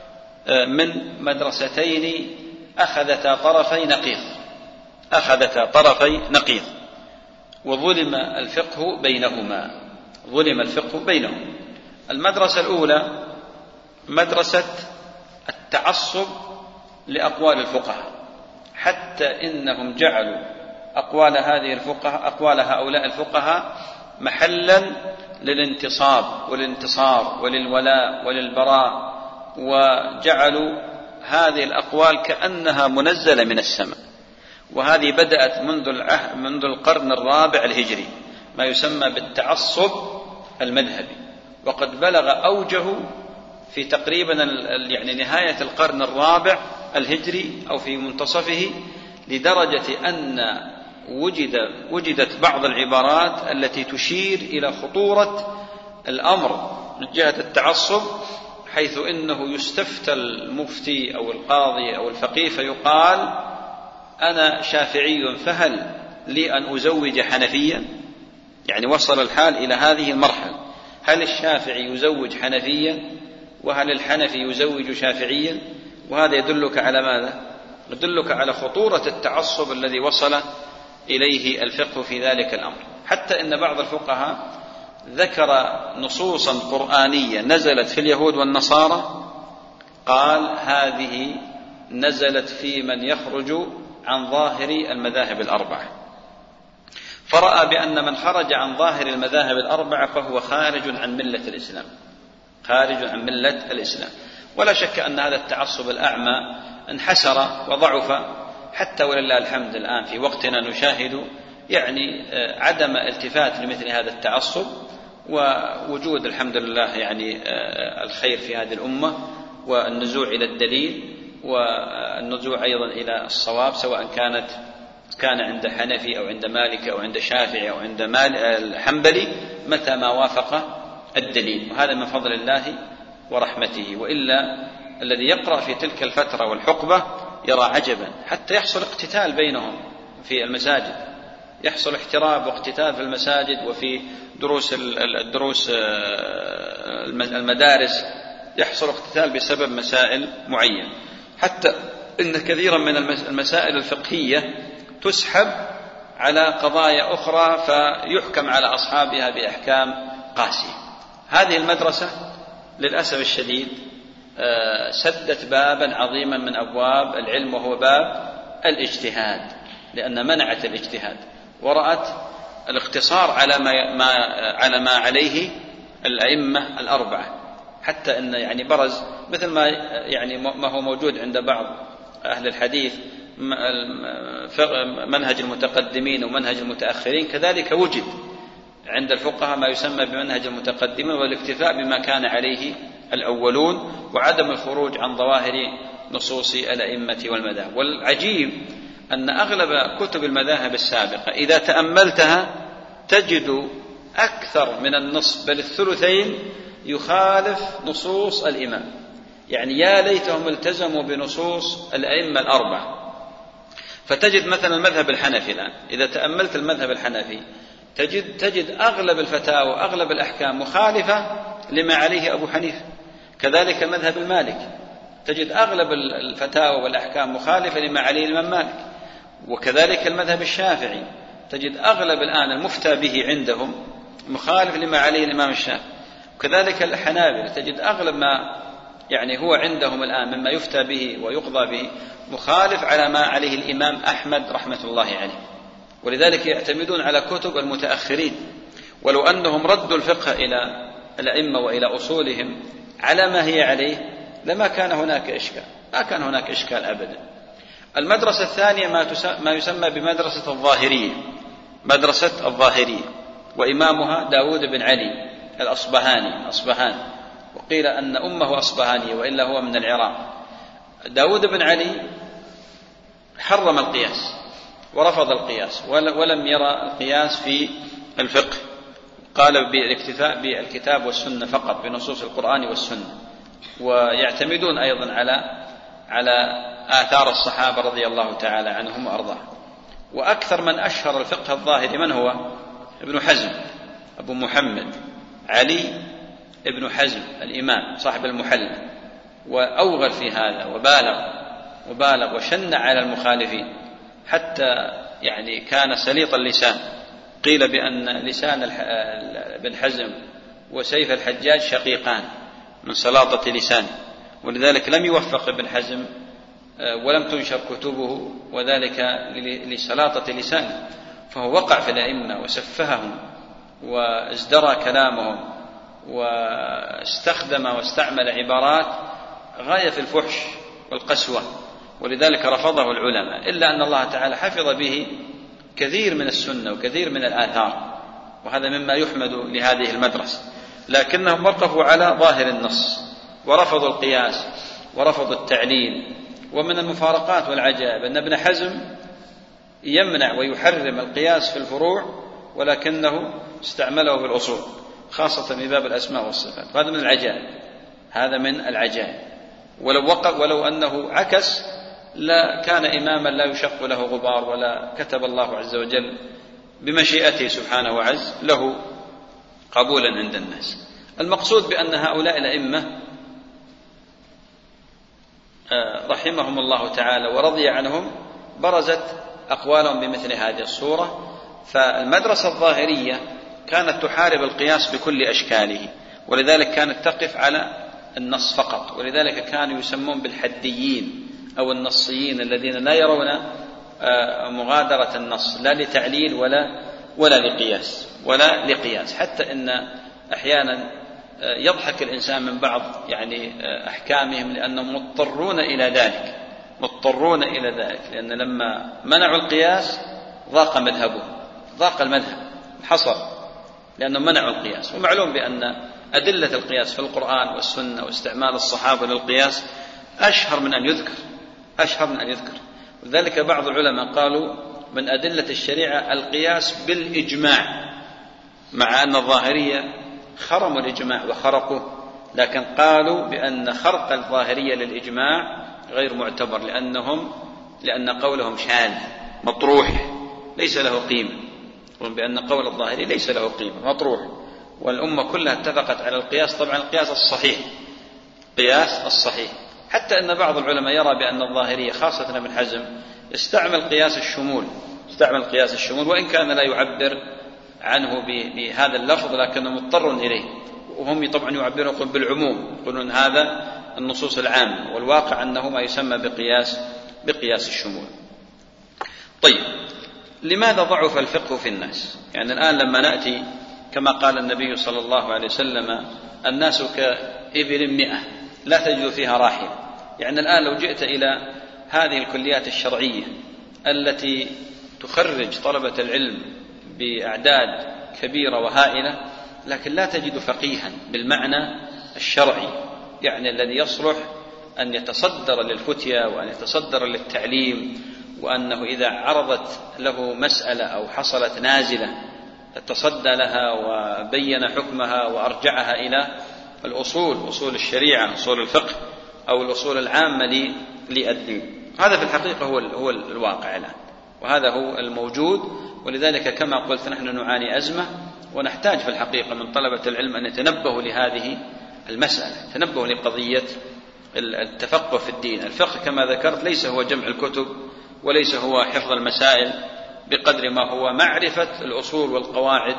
من مدرستين أخذتا طرفي نقيض أخذتا طرفي نقيض وظلم الفقه بينهما ظلم الفقه بينهما. المدرسة الأولى مدرسة التعصب لأقوال الفقهاء، حتى إنهم جعلوا أقوال هذه الفقهاء أقوال هؤلاء الفقهاء محلا للانتصاب والانتصار وللولاء وللبراء، وجعلوا هذه الأقوال كأنها منزلة من السماء. وهذه بدأت منذ منذ القرن الرابع الهجري، ما يسمى بالتعصب المذهبي، وقد بلغ أوجه في تقريبا يعني نهاية القرن الرابع الهجري أو في منتصفه، لدرجة أن وجد وجدت بعض العبارات التي تشير إلى خطورة الأمر من جهة التعصب، حيث إنه يستفتى المفتي أو القاضي أو الفقيه فيقال أنا شافعي فهل لي أن أزوج حنفيا؟ يعني وصل الحال إلى هذه المرحلة، هل الشافعي يزوج حنفيا وهل الحنفي يزوج شافعيا؟ وهذا يدلك على ماذا؟ يدلك على خطورة التعصب الذي وصل إليه الفقه في ذلك الأمر، حتى إن بعض الفقهاء ذكر نصوصا قرآنية نزلت في اليهود والنصارى، قال هذه نزلت في من يخرج عن ظاهر المذاهب الأربعة، فرأى بأن من خرج عن ظاهر المذاهب الأربعة فهو خارج عن ملة الإسلام خارج عن ملة الإسلام. ولا شك أن هذا التعصب الأعمى انحسر وضعف، حتى ولله الحمد الآن في وقتنا نشاهد يعني عدم التفات لمثل هذا التعصب، ووجود الحمد لله يعني الخير في هذه الأمة، والنزوع إلى الدليل والنزوع أيضا إلى الصواب، سواء كانت كان عند حنفي أو عند مالك أو عند شافعي أو عند الحنبلي، متى ما وافق الدليل، وهذا من فضل الله ورحمته. وإلا الذي يقرأ في تلك الفترة والحقبة يرى عجبا، حتى يحصل اقتتال بينهم في المساجد، يحصل احتراب واقتتال في المساجد وفي دروس الدروس المدارس، يحصل اقتتال بسبب مسائل معينة، حتى إن كثيرا من المسائل الفقهية تسحب على قضايا أخرى فيحكم على أصحابها بأحكام قاسية. هذه المدرسة للأسف الشديد سدت بابا عظيما من أبواب العلم، وهو باب الاجتهاد، لأن منعت الاجتهاد ورأت الاقتصار على ما, ما على ما عليه الأئمة الأربعة، حتى أن يعني برز مثل ما يعني ما هو موجود عند بعض أهل الحديث منهج المتقدمين ومنهج المتأخرين، كذلك وجد عند الفقهاء ما يسمى بمنهج المتقدمين، والاكتفاء بما كان عليه الأولون، وعدم الخروج عن ظواهر نصوص الأئمة والمذاهب. والعجيب أن أغلب كتب المذاهب السابقة إذا تأملتها تجد أكثر من النصف بل الثلثين يخالف نصوص الإمام. يعني يا ليتهم التزموا بنصوص الأئمة الأربعة. فتجد مثلا المذهب الحنفي الآن، إذا تأملت المذهب الحنفي تجد, تجد أغلب الفتاوى أغلب الأحكام مخالفة لما عليه أبو حنيفة. كذلك المذهب المالكي تجد أغلب الفتاوى والأحكام مخالفة لما عليه الإمام مالك. وكذلك المذهب الشافعي تجد أغلب الآن المفتى به عندهم مخالف لما عليه الإمام الشافعي. وكذلك الحنابلة تجد أغلب ما يعني هو عندهم الآن مما يفتى به ويقضى به مخالف على ما عليه الإمام أحمد رحمة الله عليه. ولذلك يعتمدون على كتب المتأخرين، ولو أنهم ردوا الفقه إلى الأئمة وإلى أصولهم على ما هي عليه لما كان هناك إشكال، ما كان هناك إشكال أبدا. المدرسة الثانية ما يسمى بمدرسة الظاهرية، مدرسة الظاهرية، وإمامها داود بن علي الأصبهاني أصبهان، وقيل أن أمه أصبهانية وإلا هو من العراق. داود بن علي حرم القياس ورفض القياس ولم يرى القياس في الفقه، قال بالاكتفاء بالكتاب والسنة فقط بنصوص القرآن والسنة. ويعتمدون أيضا على على آثار الصحابة رضي الله تعالى عنهم وأرضاهم. وأكثر من أشهر الفقه الظاهري من هو؟ ابن حزم أبو محمد علي ابن حزم الإمام صاحب المحلى، وأوغل في هذا وبالغ وبالغ وشن على المخالفين حتى يعني كان سليط اللسان. قيل بأن لسان ابن حزم وسيف الحجاج شقيقان من سلاطة لسانه، ولذلك لم يوفق ابن حزم ولم تنشر كتبه وذلك لسلاطة لسانه، فهو وقع في الأئمة وسفههم وازدرى كلامهم واستخدم واستعمل عبارات غاية في الفحش والقسوة، ولذلك رفضه العلماء. إلا أن الله تعالى حفظ به كثير من السنة وكثير من الآثار، وهذا مما يحمد لهذه المدرسة. لكنهم وقفوا على ظاهر النص ورفضوا القياس ورفضوا التعليل. ومن المفارقات والعجائب أن ابن حزم يمنع ويحرم القياس في الفروع ولكنه استعمله في الأصول، خاصة في باب الأسماء والصفات. وهذا من العجائب، هذا من العجائب. ولو وقف ولو أنه عكس لا كان إماما لا يشق له غبار، ولا كتب الله عز وجل بمشيئته سبحانه وعز له قبولا عند الناس. المقصود بأن هؤلاء الأئمة رحمهم الله تعالى ورضي عنهم برزت أقوالهم بمثل هذه الصورة. فالمدرسة الظاهرية كانت تحارب القياس بكل أشكاله، ولذلك كانت تقف على النص فقط، ولذلك كانوا يسمون بالحديين أو النصيين الذين لا يرون مغادرة النص لا لتعليل ولا ولا لقياس ولا لقياس. حتى إن أحيانا يضحك الإنسان من بعض يعني أحكامهم لأنهم مضطرون إلى ذلك مضطرون إلى ذلك لأن لما منعوا القياس ضاق مذهبه ضاق المذهب حصر لأنهم منعوا القياس. ومعلوم بأن أدلة القياس في القرآن والسنة واستعمال الصحابة للقياس أشهر من أن يذكر أشهر من أن يذكر وذلك بعض العلماء قالوا من أدلة الشريعة القياس بالإجماع، مع أن الظاهرية خرموا الإجماع وخرقوا، لكن قالوا بأن خرق الظاهرية للإجماع غير معتبر لأنهم لأن قولهم شاذ مطروح ليس له قيمة، بأن قول الظاهري ليس له قيمة مطروح. والأمة كلها اتفقت على القياس، طبعا القياس الصحيح قياس الصحيح، حتى أن بعض العلماء يرى بأن الظاهرية خاصة ابن حزم استعمل قياس الشمول استعمل قياس الشمول وإن كان لا يعبر عنه بهذا اللفظ لكنه مضطر إليه، وهم طبعا يعبرون بالعموم يقولون هذا النصوص العامة، والواقع أنه ما يسمى بقياس بقياس الشمول. طيب، لماذا ضعف الفقه في الناس؟ يعني الآن لما نأتي كما قال النبي صلى الله عليه وسلم الناس كإبل مئة لا تجد فيها راحل. يعني الآن لو جئت إلى هذه الكليات الشرعية التي تخرج طلبة العلم بأعداد كبيرة وهائلة لكن لا تجد فقيها بالمعنى الشرعي، يعني الذي يصلح أن يتصدر للفتية وأن يتصدر للتعليم وأنه إذا عرضت له مسألة أو حصلت نازلة تصدى لها وبين حكمها وأرجعها إلى الأصول، أصول الشريعة، أصول الفقه أو الأصول العامة للدين. هذا في الحقيقة هو هو الواقع الآن، وهذا هو الموجود. ولذلك كما قلت نحن نعاني أزمة، ونحتاج في الحقيقة من طلبة العلم أن يتنبهوا لهذه المسألة، يتنبهوا لقضية التفقه في الدين. الفقه كما ذكرت ليس هو جمع الكتب، وليس هو حفظ المسائل، بقدر ما هو معرفة الأصول والقواعد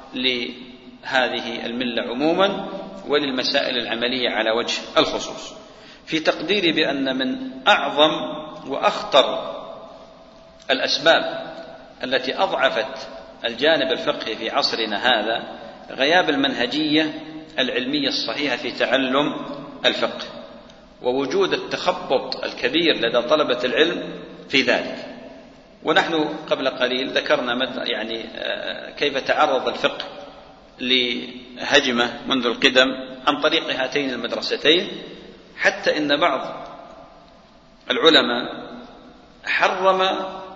لهذه الملة عموما وللمسائل العملية على وجه الخصوص. في تقديري بأن من أعظم وأخطر الأسباب التي أضعفت الجانب الفقهي في عصرنا هذا غياب المنهجية العلمية الصحيحة في تعلم الفقه، ووجود التخبط الكبير لدى طلبة العلم في ذلك. ونحن قبل قليل ذكرنا يعني كيف تعرض الفقه لهجمة منذ القدم عن طريق هاتين المدرستين، حتى إن بعض العلماء حرم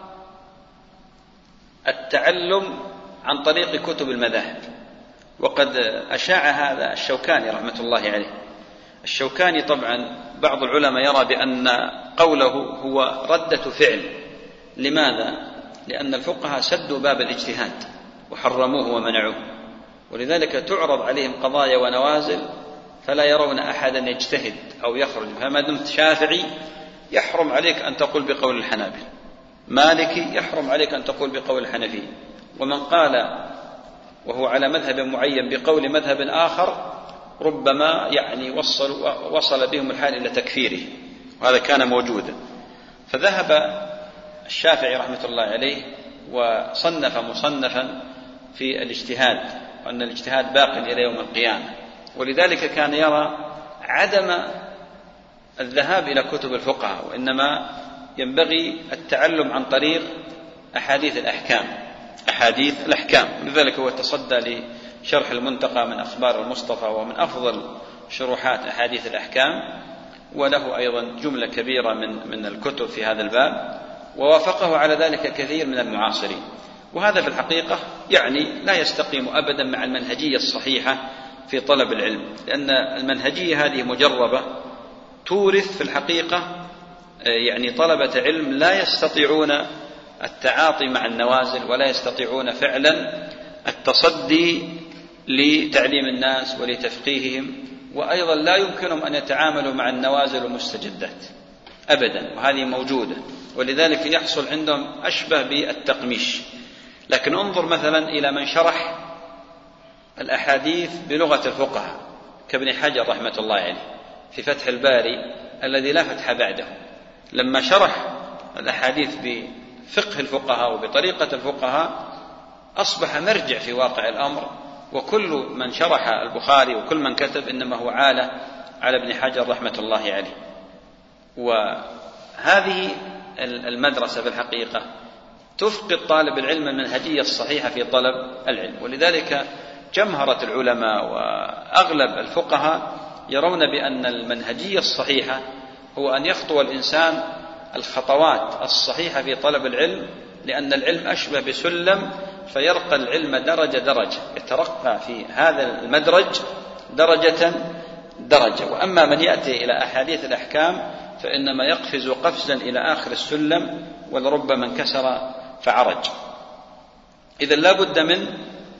التعلم عن طريق كتب المذاهب، وقد أشاع هذا الشوكاني رحمة الله عليه. الشوكاني طبعا بعض العلماء يرى بأن قوله هو ردة فعل. لماذا؟ لأن الفقهاء سدوا باب الاجتهاد وحرموه ومنعوه، ولذلك تعرض عليهم قضايا ونوازل فلا يرون أحدا يجتهد أو يخرج. فما دمت شافعي يحرم عليك أن تقول بقول الحنابل، مالكي يحرم عليك أن تقول بقول الحنفي، ومن قال وهو على مذهب معين بقول مذهب آخر ربما يعني وصل, وصل بهم الحال إلى تكفيره، وهذا كان موجودا. فذهب الشافعي رحمة الله عليه وصنف مصنفا في الاجتهاد، وأن الاجتهاد باق إلى يوم القيامة، ولذلك كان يرى عدم الذهاب إلى كتب الفقهاء، وإنما ينبغي التعلم عن طريق أحاديث الأحكام أحاديث الأحكام لذلك هو تصدى لشرح المنتقى من أخبار المصطفى، ومن أفضل شروحات أحاديث الأحكام، وله أيضا جملة كبيرة من من الكتب في هذا الباب، ووافقه على ذلك كثير من المعاصرين. وهذا في الحقيقة يعني لا يستقيم أبدا مع المنهجية الصحيحة في طلب العلم، لأن المنهجية هذه مجربة تورث في الحقيقة يعني طلبة علم لا يستطيعون التعاطي مع النوازل، ولا يستطيعون فعلا التصدي لتعليم الناس ولتفقيههم، وأيضا لا يمكنهم أن يتعاملوا مع النوازل والمستجدات أبدا، وهذه موجودة، ولذلك يحصل عندهم أشبه بالتقميش. لكن انظر مثلا إلى من شرح الأحاديث بلغة الفقهاء كابن حجر رحمة الله عليه في فتح الباري الذي لا فتح بعده، لما شرح الأحاديث بفقه الفقهاء وبطريقة الفقهاء أصبح مرجع في واقع الأمر، وكل من شرح البخاري وكل من كتب إنما هو عالة على ابن حجر رحمة الله عليه. وهذه المدرسة في الحقيقة تفقد طالب العلم المنهجية الصحيحة في طلب العلم، ولذلك جمهرة العلماء وأغلب الفقهاء يرون بأن المنهجية الصحيحة هو أن يخطو الإنسان الخطوات الصحيحة في طلب العلم، لأن العلم أشبه بسلم فيرقى العلم درجة درجة، يترقى في هذا المدرج درجة درجة. وأما من يأتي إلى أحاديث الأحكام فإنما يقفز قفزا إلى آخر السلم ولربما انكسر فعرج. إذن لا بد من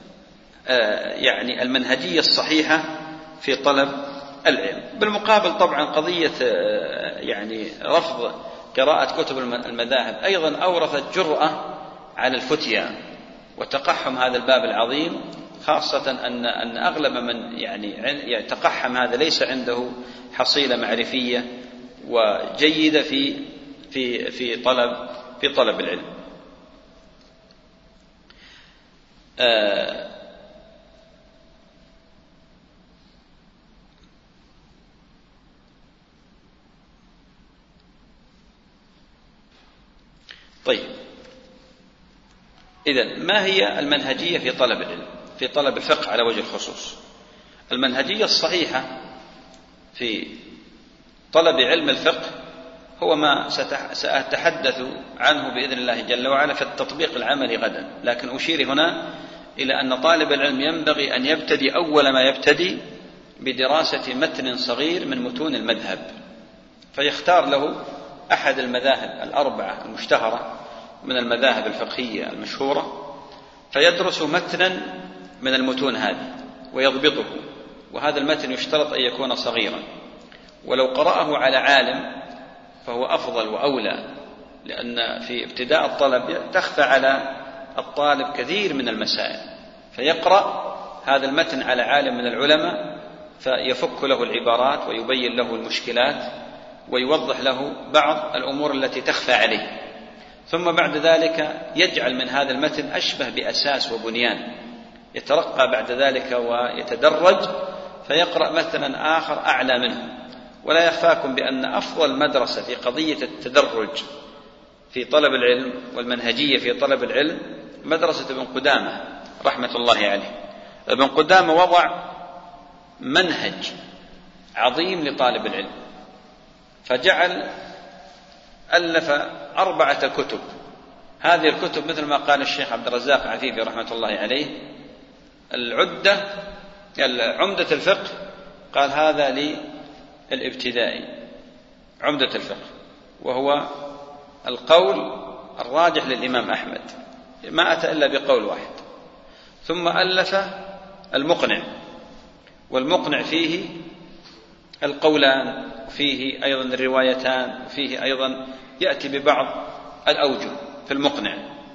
يعني المنهجية الصحيحة في طلب العلم. بالمقابل طبعا قضية يعني رفض قراءة كتب المذاهب أيضا أورثت جرأة على الفتيا وتقحم هذا الباب العظيم، خاصة أن أن أغلب من يعني يتقحم هذا ليس عنده حصيلة معرفية وجيدة في في في طلب في طلب العلم. آه طيب، إذن ما هي المنهجية في طلب العلم في طلب الفقه على وجه الخصوص؟ المنهجية الصحيحة في طلب علم الفقه هو ما سأتحدث عنه بإذن الله جل وعلا في التطبيق العملي غدا، لكن أشير هنا إلى أن طالب العلم ينبغي أن يبتدي أول ما يبتدي بدراسة متن صغير من متون المذهب، فيختار له أحد المذاهب الأربعة المشتهرة من المذاهب الفقهية المشهورة، فيدرس متنا من المتون هذه ويضبطه، وهذا المتن يشترط أن يكون صغيرا، ولو قرأه على عالم فهو أفضل وأولى، لأن في ابتداء الطلب تخفى على الطالب كثير من المسائل، فيقرأ هذا المتن على عالم من العلماء فيفك له العبارات ويبين له المشكلات ويوضح له بعض الأمور التي تخفى عليه، ثم بعد ذلك يجعل من هذا المتن أشبه بأساس وبنيان، يترقى بعد ذلك ويتدرج فيقرأ مثلا آخر أعلى منه. ولا يخفاكم بأن أفضل مدرسة في قضية التدرج في طلب العلم والمنهجية في طلب العلم مدرسة ابن قدامة رحمة الله عليه. ابن قدامة وضع منهج عظيم لطالب العلم، فجعل ألف أربعة كتب. هذه الكتب مثل ما قال الشيخ عبد الرزاق عفيفي رحمة الله عليه: العدة عمدة الفقه، قال هذا للابتدائي عمدة الفقه، وهو القول الراجح للإمام أحمد، ما أتى إلا بقول واحد. ثم ألف المقنع، والمقنع فيه القولان، وفيه أيضا الروايتان، وفيه أيضا يأتي ببعض الأوجه في المقنع،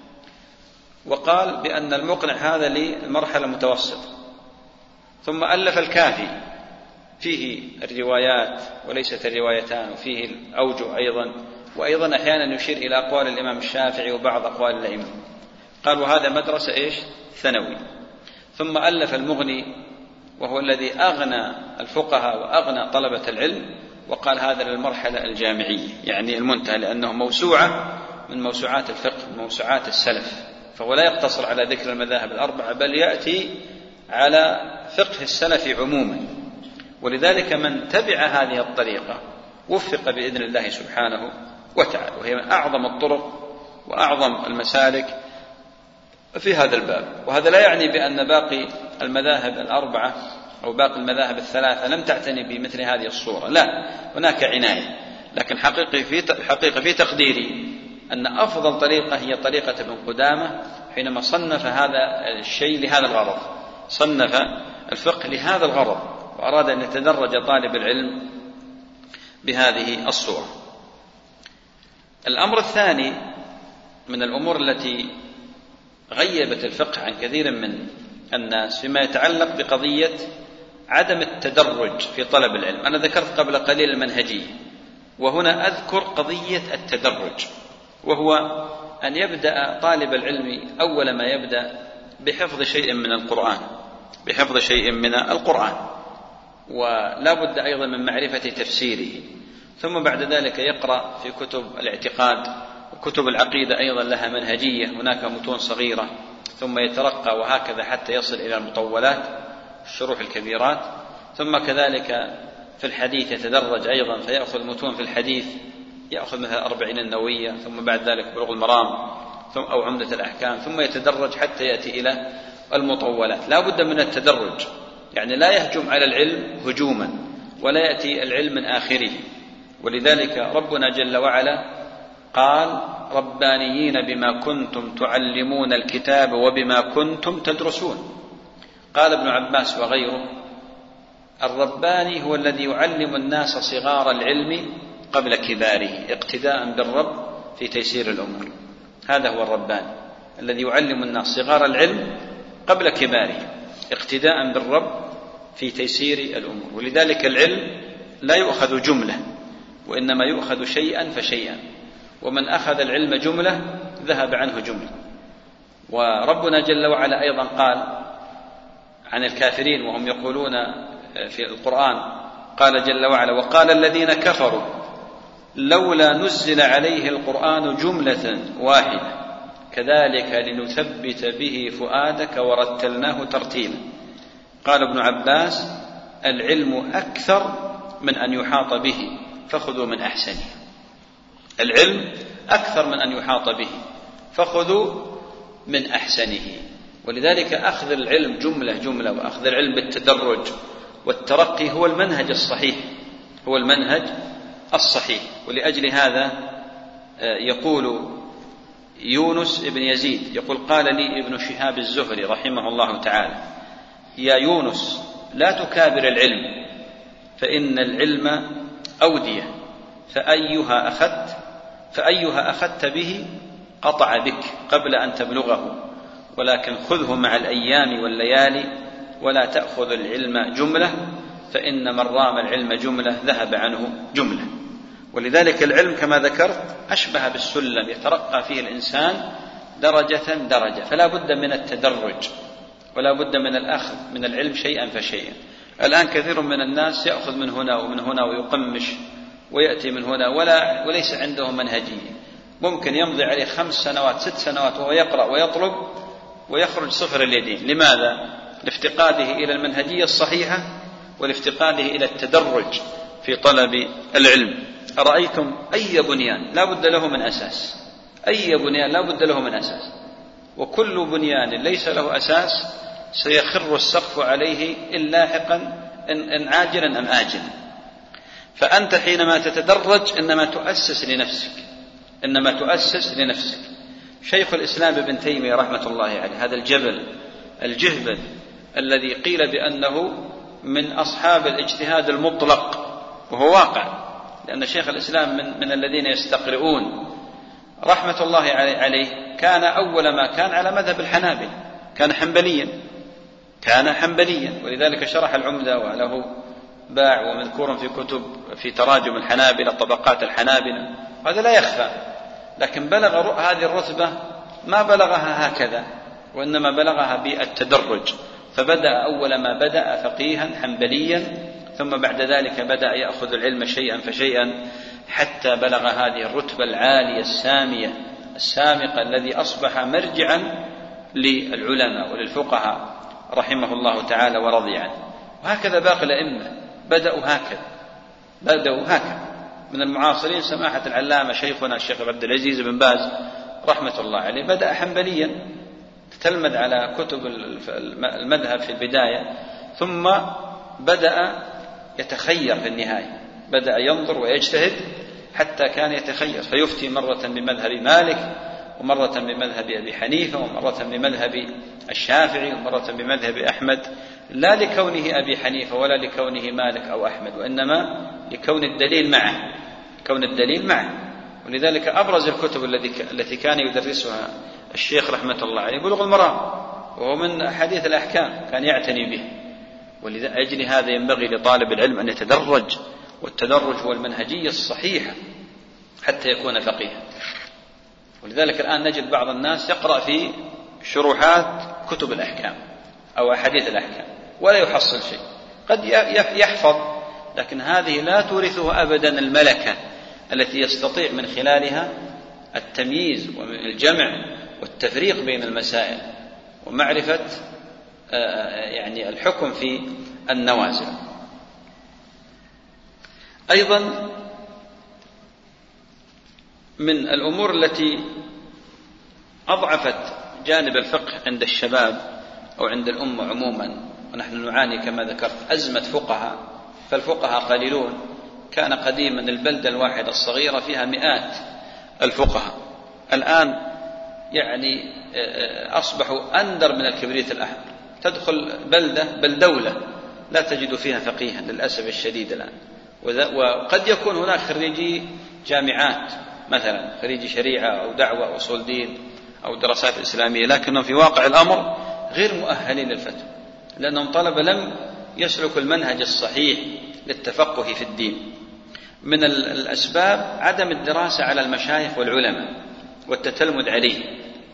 وقال بأن المقنع هذا للمرحلة المتوسطة. ثم ألف الكافي، فيه الروايات وليست الروايتان، وفيه الأوجه أيضا، وأيضا أحيانا يشير إلى أقوال الإمام الشافعي وبعض أقوال الأئمة. قال وهذا مدرسة إيش؟ ثانوي. ثم ألف المغني، وهو الذي أغنى الفقهاء وأغنى طلبة العلم، وقال هذا للمرحلة الجامعية يعني المنتهى، لأنه موسوعة من موسوعات الفقه، من موسوعات السلف، فهو لا يقتصر على ذكر المذاهب الأربعة، بل يأتي على فقه السلف عموما. ولذلك من تبع هذه الطريقة وفق بإذن الله سبحانه وتعالى، وهي من أعظم الطرق وأعظم المسالك في هذا الباب. وهذا لا يعني بأن باقي المذاهب الأربعة أو باقي المذاهب الثلاثة لم تعتني بمثل هذه الصورة، لا، هناك عناية، لكن حقيقي في حقيقة في تقديري أن أفضل طريقة هي طريقة ابن قدامة حينما صنف هذا الشيء لهذا الغرض، صنف الفقه لهذا الغرض، وأراد أن يتدرج طالب العلم بهذه الصورة. الأمر الثاني من الأمور التي غيبت الفقه عن كثير من الناس فيما يتعلق بقضية عدم التدرج في طلب العلم. أنا ذكرت قبل قليل المنهجية، وهنا أذكر قضية التدرج، وهو أن يبدأ طالب العلم أول ما يبدأ بحفظ شيء من القرآن، بحفظ شيء من القرآن، ولا بد أيضا من معرفة تفسيره، ثم بعد ذلك يقرأ في كتب الاعتقاد وكتب العقيدة أيضا لها منهجية، هناك متون صغيرة، ثم يترقى وهكذا حتى يصل إلى المطولات الشروح الكبيرات، ثم كذلك في الحديث يتدرج أيضا فيأخذ متون في الحديث، يأخذ مثل الأربعين النووية، ثم بعد ذلك بلوغ المرام ثم أو عمدة الأحكام، ثم يتدرج حتى يأتي إلى المطولات. لا بد من التدرج، يعني لا يهجم على العلم هجوما، ولا يأتي العلم من آخره. ولذلك ربنا جل وعلا قال ربانيين بما كنتم تعلمون الكتاب وبما كنتم تدرسون. قال ابن عباس وغيره الرباني هو الذي يعلم الناس صغار العلم قبل كباره اقتداء بالرب في تيسير الأمور، هذا هو الرباني الذي يعلم الناس صغار العلم قبل كباره اقتداء بالرب في تيسير الأمور. ولذلك العلم لا يؤخذ جملة، وإنما يؤخذ شيئا فشيئا، ومن أخذ العلم جملة ذهب عنه جملة. وربنا جل وعلا أيضا قال عن الكافرين وهم يقولون في القرآن، قال جل وعلا وقال الذين كفروا لولا نزل عليه القرآن جملة واحدة كذلك لنثبت به فؤادك ورتلناه ترتيلا. قال ابن عباس العلم أكثر من أن يحاط به فخذوا من أحسنه. العلم أكثر من أن يحاط به، فخذوا من أحسنه. ولذلك أخذ العلم جملة جملة وأخذ العلم بالتدرج والترقي هو المنهج الصحيح، هو المنهج الصحيح. ولأجل هذا يقول يونس بن يزيد يقول: قال لي ابن شهاب الزهري رحمه الله تعالى: يا يونس لا تكابر العلم، فإن العلم أودية، فأيها أخذت فأيها أخذت به قطع بك قبل أن تبلغه، ولكن خذه مع الأيام والليالي، ولا تأخذ العلم جملة، فإن من رام العلم جملة ذهب عنه جملة. ولذلك العلم كما ذكرت أشبه بالسلم يترقى فيه الإنسان درجة درجة، فلا بد من التدرج ولا بد من الأخذ من العلم شيئا فشيئا. الآن كثير من الناس يأخذ من هنا ومن هنا ويقمش ويأتي من هنا ولا وليس عنده منهجية، ممكن يمضي عليه خمس سنوات ست سنوات وهو يقرأ ويطلب ويخرج صفر اليدين. لماذا؟ لافتقاده إلى المنهجية الصحيحة ولافتقاده إلى التدرج في طلب العلم. أرأيتم أي بنيان لا بد له من أساس، أي بنيان لا بد له من أساس، وكل بنيان ليس له أساس سيخر السقف عليه إن لاحقا إن عاجلا أم آجلا. فأنت حينما تتدرج إنما تؤسس لنفسك، إنما تؤسس لنفسك. شيخ الإسلام ابن تيمية رحمة الله عليه، هذا الجبل الجهبل الذي قيل بأنه من أصحاب الاجتهاد المطلق، وهو واقع، لأن شيخ الإسلام من, من الذين يستقرؤون رحمة الله عليه، كان أول ما كان على مذهب الحنابلة، كان حنبليا كان حنبليا ولذلك شرح العمدة وله باع ومذكور في كتب في تراجم الحنابلة طبقات الحنابلة، هذا لا يخفى. لكن بلغ هذه الرتبة ما بلغها هكذا، وإنما بلغها بالتدرج، فبدأ أول ما بدأ فقيها حنبليا، ثم بعد ذلك بدأ يأخذ العلم شيئا فشيئا حتى بلغ هذه الرتبة العالية السامية السامقة الذي أصبح مرجعا للعلماء وللفقهاء رحمه الله تعالى ورضي عنه. وهكذا باقي الأئمة بدأوا هكذا بدأوا هكذا من المعاصرين سماحة العلامة شيخنا الشيخ عبد العزيز بن باز رحمة الله عليه، بدأ حنبليا تتلمذ على كتب المذهب في البداية، ثم بدأ يتخير في النهاية، بدأ ينظر ويجتهد حتى كان يتخير، فيفتي مرة بمذهب مالك ومرة بمذهب أبي حنيفة ومرة بمذهب الشافعي ومرة بمذهب أحمد، لا لكونه أبي حنيفة ولا لكونه مالك أو أحمد، وإنما لكون الدليل معه كون الدليل معه. ولذلك أبرز الكتب التي كان يدرسها الشيخ رحمة الله عليه بلوغ المرام، وهو من أحاديث الأحكام كان يعتني به. ولأجل هذا ينبغي لطالب العلم أن يتدرج، والتدرج هو المنهجية الصحيحة حتى يكون فقيها. ولذلك الآن نجد بعض الناس يقرأ في شروحات كتب الأحكام أو أحاديث الأحكام ولا يحصل شيء، قد يحفظ، لكن هذه لا تورثه أبدا الملكة التي يستطيع من خلالها التمييز والجمع والتفريق بين المسائل ومعرفة يعني الحكم في النوازل. أيضا من الأمور التي أضعفت جانب الفقه عند الشباب أو عند الأمة عموما، ونحن نعاني كما ذكرت أزمة فقهاء، فالفقهاء قليلون. كان قديما البلدة الواحدة الصغيرة فيها مئات الفقهاء، الآن يعني أصبحوا أندر من الكبريت الأحمر، تدخل بلدة بل دولة لا تجد فيها فقيها للأسف الشديد الآن. وقد يكون هناك خريجي جامعات مثلا خريجي شريعة أو دعوة أو أصول دين أو دراسات إسلامية، لكنهم في واقع الأمر غير مؤهلين للفتوى، لأنهم طلبة لم يسلكوا المنهج الصحيح للتفقه في الدين. من الأسباب عدم الدراسة على المشايخ والعلماء والتتلمذ عليه،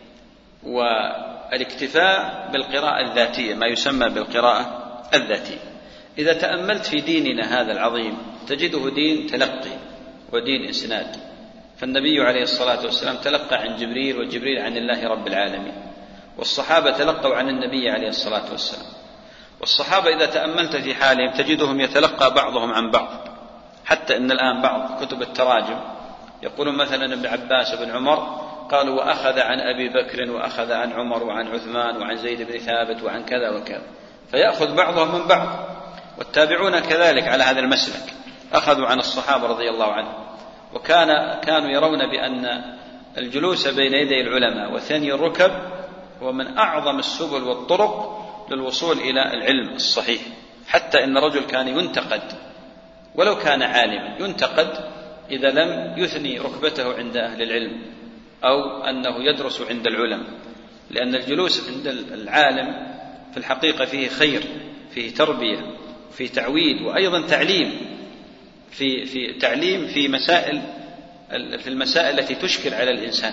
والاكتفاء بالقراءة الذاتية، ما يسمى بالقراءة الذاتية. إذا تأملت في ديننا هذا العظيم تجده دين تلقي ودين إسناد، فالنبي عليه الصلاة والسلام تلقى عن جبريل وجبريل عن الله رب العالمين، والصحابة تلقوا عن النبي عليه الصلاة والسلام. والصحابة إذا تأملت في حالهم تجدهم يتلقى بعضهم عن بعض، حتى إن الآن بعض كتب التراجم يقولون مثلا ابن عباس بن عمر قالوا وأخذ عن أبي بكر وأخذ عن عمر وعن عثمان وعن زيد بن ثابت وعن كذا وكذا، فيأخذ بعضهم من بعض. والتابعون كذلك على هذا المسلك، أخذوا عن الصحابة رضي الله عنهم، وكان كانوا يرون بأن الجلوس بين يدي العلماء وثني الركب هو من أعظم السبل والطرق للوصول إلى العلم الصحيح، حتى إن رجل كان ينتقد ولو كان عالما، ينتقد إذا لم يثني ركبته عند أهل العلم أو أنه يدرس عند العلماء، لأن الجلوس عند العالم في الحقيقة فيه خير، فيه تربية، فيه تعويد، وأيضا تعليم، في في تعليم في مسائل في المسائل التي تشكل على الإنسان.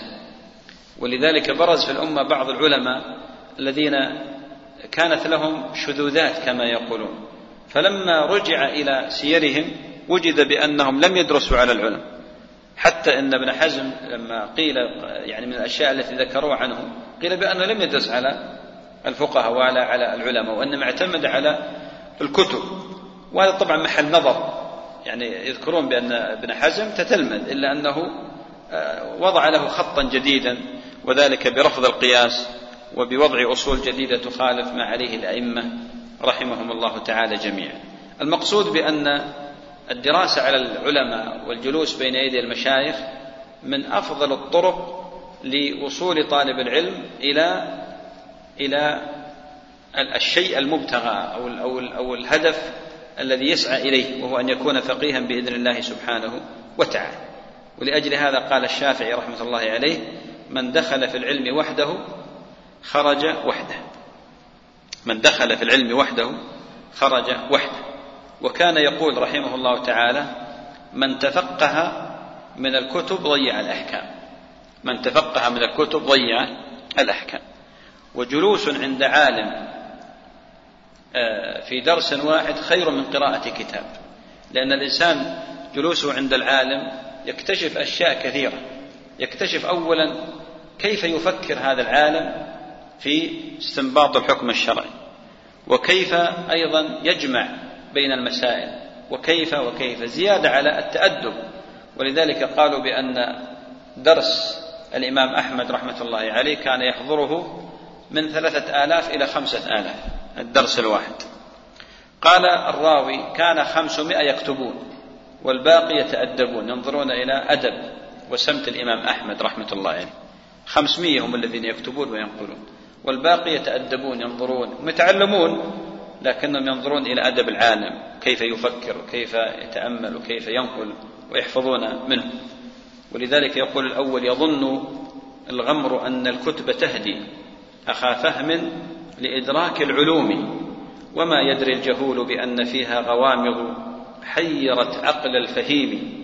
ولذلك برز في الأمة بعض العلماء الذين كانت لهم شذوذات كما يقولون، فلما رجع إلى سيرهم وجد بأنهم لم يدرسوا على العلم، حتى إن ابن حزم لما قيل يعني من الأشياء التي ذكروا عنه قيل بأنه لم يدرس على الفقهاء ولا على العلماء، وإنما اعتمد على الكتب. وهذا طبعا محل نظر، يعني يذكرون بأن ابن حزم تتلمذ، إلا أنه وضع له خطا جديدا، وذلك برفض القياس وبوضع أصول جديدة تخالف ما عليه الأئمة رحمهم الله تعالى جميعا. المقصود بأن الدراسة على العلماء والجلوس بين يدي المشايخ من أفضل الطرق لوصول طالب العلم إلى إلى الشيء المبتغى أو أو أو الهدف الذي يسعى إليه، وهو أن يكون فقيها بإذن الله سبحانه وتعالى. ولأجل هذا قال الشافعي رحمة الله عليه: من دخل في العلم وحده خرج وحده، من دخل في العلم وحده خرج وحده. وكان يقول رحمه الله تعالى: من تفقه من الكتب ضيع الأحكام، من تفقه من الكتب ضيع الأحكام. وجلوس عند عالم في درس واحد خير من قراءة كتاب، لأن الإنسان جلوسه عند العالم يكتشف أشياء كثيرة، يكتشف أولا كيف يفكر هذا العالم في استنباط الحكم الشرعي، وكيف أيضا يجمع بين المسائل، وكيف وكيف زيادة على التأدب. ولذلك قالوا بأن درس الإمام أحمد رحمة الله عليه كان يحضره من ثلاثة آلاف إلى خمسة آلاف الدرس الواحد. قال الراوي: كان خمسمائة يكتبون والباقي يتأدبون، ينظرون إلى أدب وسمت الإمام أحمد رحمة الله عليه. خمسمائة هم الذين يكتبون وينقلون، والباقي يتأدبون، ينظرون ويتعلمون، لكنهم ينظرون إلى أدب العالم، كيف يفكر وكيف يتأمل وكيف ينقل، ويحفظون منه. ولذلك يقول الأول: يظن الغمر أن الكتب تهدي أخا فهم لإدراك العلوم، وما يدري الجهول بأن فيها غوامض حيرت عقل الفهيم.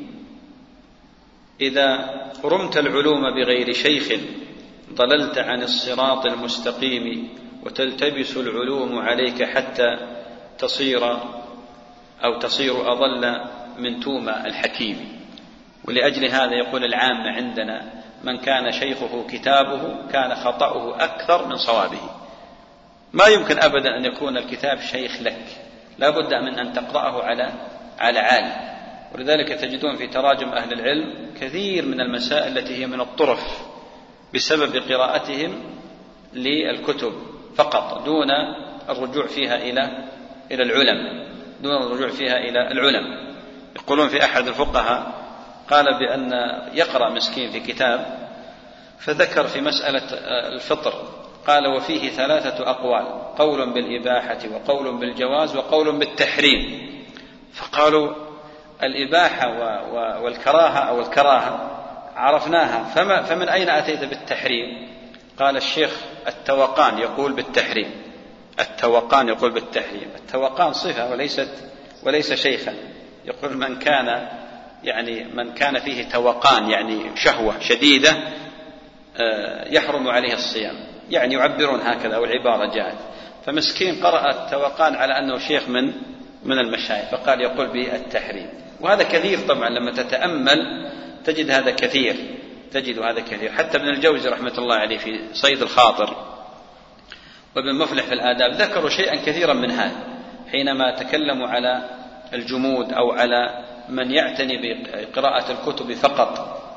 إذا رمت العلوم بغير شيخ ضللت عن الصراط المستقيم، وتلتبس العلوم عليك حتى تصير أو تصير أضل من توما الحكيم. ولأجل هذا يقول العامة عندنا: من كان شيخه كتابه كان خطأه أكثر من صوابه. ما يمكن أبدا أن يكون الكتاب شيخ لك، لا بد من أن تقرأه على على عالم. ولذلك تجدون في تراجم أهل العلم كثير من المسائل التي هي من الطرف بسبب قراءتهم للكتب فقط، دون الرجوع فيها إلى إلى العلم، دون الرجوع فيها إلى العلم. يقولون في أحد الفقهاء قال بأن يقرأ مسكين في كتاب فذكر في مسألة الفطر، قال: وفيه ثلاثة أقوال، قول بالإباحة وقول بالجواز وقول بالتحريم. فقالوا: الإباحة والكراهة أو الكراهة عرفناها، فما فمن أين أتيت بالتحريم؟ قال الشيخ: التوقان يقول بالتحريم، التوقان يقول بالتحريم. التوقان صفة وليست وليس شيخا. يقول: من كان يعني من كان فيه توقان يعني شهوة شديدة يحرم عليه الصيام، يعني يعبرون هكذا والعبارة جاءت. فمسكين قرأ التوقان على أنه شيخ من من المشايخ، فقال يقول به التحريم. وهذا كثير طبعا، لما تتأمل تجد هذا كثير، تجد هذا كثير. حتى ابن الجوزي رحمة الله عليه في صيد الخاطر وابن مفلح في الآداب ذكروا شيئا كثيرا من هذا، حينما تكلموا على الجمود أو على من يعتني بقراءة الكتب فقط،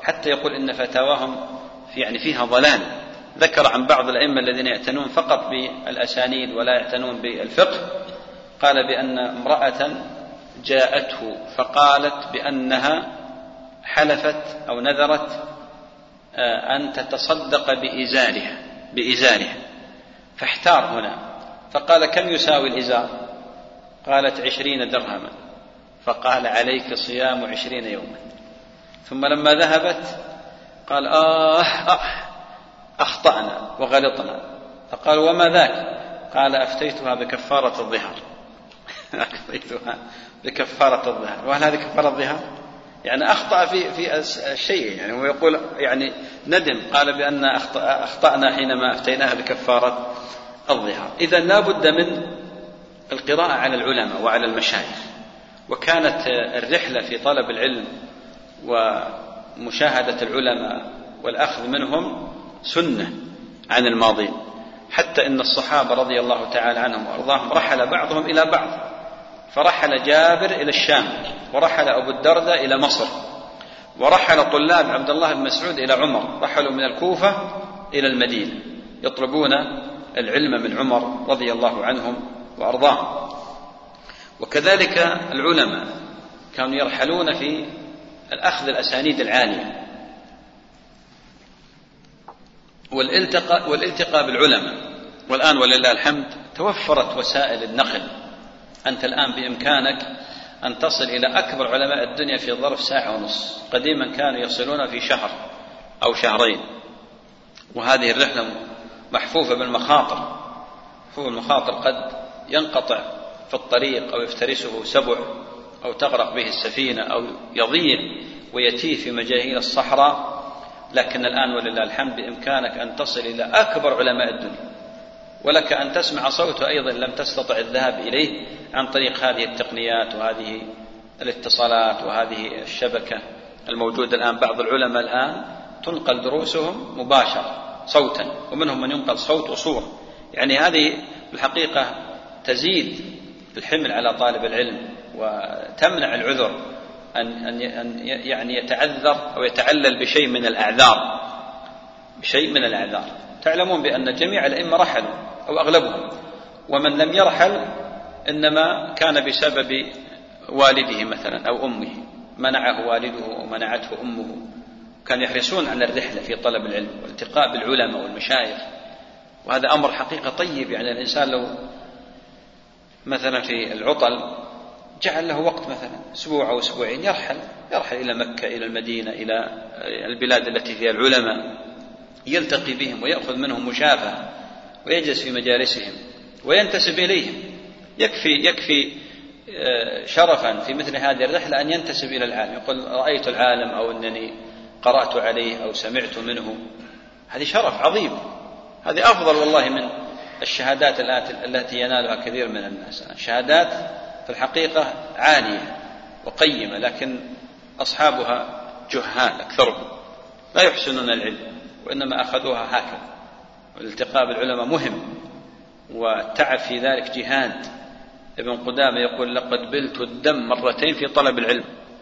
حتى يقول إن فتاواهم في يعني فيها ضلال. ذكر عن بعض الأئمة الذين يعتنون فقط بالأسانيد ولا يعتنون بالفقه، قال بأن امرأة جاءته فقالت بأنها حلفت أو نذرت أن تتصدق بإزارها بإزارها فاحتار هنا، فقال: كم يساوي الإزار؟ قالت: عشرين درهما. فقال: عليك صيام عشرين يوما. ثم لما ذهبت قال: آه, آه أخطأنا وغلطنا. فقال: وما ذاك؟ قال: أفتيتها بكفارة الظهر. أفتيتها بكفارة الظهر. وهل هذه كفارة الظهر؟ يعني أخطأ في في الشيء، يعني هو يقول يعني ندم، قال بأن أخطأنا حينما أفتيناها بكفارة الظهر. إذن لا بد من القراءة على العلماء وعلى المشايخ. وكانت الرحلة في طلب العلم ومشاهدة العلماء والأخذ منهم سنة عن الماضين، حتى إن الصحابة رضي الله تعالى عنهم وأرضاهم رحل بعضهم إلى بعض، فرحل جابر إلى الشام، ورحل أبو الدرداء إلى مصر، ورحل طلاب عبد الله بن مسعود إلى عمر، رحلوا من الكوفة إلى المدينة يطلبون العلم من عمر رضي الله عنهم وأرضاهم. وكذلك العلماء كانوا يرحلون في الأخذ الأسانيد العالية والالتقاء, والالتقاء بالعلماء. والآن ولله الحمد توفرت وسائل النقل، أنت الآن بإمكانك أن تصل إلى أكبر علماء الدنيا في ظرف ساعة ونصف. قديما كانوا يصلون في شهر أو شهرين، وهذه الرحلة محفوفة بالمخاطر. هو المخاطر قد ينقطع في الطريق أو يفترسه سبع أو تغرق به السفينة أو يضيع ويتيه في مجاهيل الصحراء، لكن الآن ولله الحمد بإمكانك أن تصل إلى أكبر علماء الدنيا، ولك أن تسمع صوته أيضا لم تستطع الذهاب إليه عن طريق هذه التقنيات وهذه الاتصالات وهذه الشبكة الموجودة الآن. بعض العلماء الآن تنقل دروسهم مباشرة صوتا، ومنهم من ينقل صوت وصور. يعني هذه الحقيقة تزيد الحمل على طالب العلم وتمنع العذر أن يعني يتعذر أو يتعلل بشيء من الأعذار بشيء من الأعذار. تعلمون بأن جميع الأئمة رحلوا أو أغلبهم، ومن لم يرحل إنما كان بسبب والده مثلا أو أمه، منعه والده ومنعته أمه. كانوا يحرصون على الرحلة في طلب العلم والالتقاء بالعلماء والمشايخ، وهذا أمر حقيقة طيب. يعني الإنسان لو مثلا في العطل جعل له وقت مثلا أسبوع أو أسبوعين يرحل يرحل إلى مكة إلى المدينة إلى البلاد التي فيها العلماء، يلتقي بهم ويأخذ منهم مشافهة ويجلس في مجالسهم وينتسب إليهم. يكفي يكفي شرفا في مثل هذه الرحلة أن ينتسب إلى العالم، يقول رأيت العالم أو أنني قرأت عليه أو سمعت منه. هذه شرف عظيم، هذه أفضل والله من الشهادات التي ينالها كثير من الناس. شهادات في الحقيقة عالية وقيمة، لكن أصحابها جهال أكثرهم لا يحسنون العلم، وإنما أخذوها هكذا. والالتقاء بالعلماء مهم، والتعب في ذلك جهاد. ابن قدامة يقول: لقد بلت الدم مرتين في طلب العلم،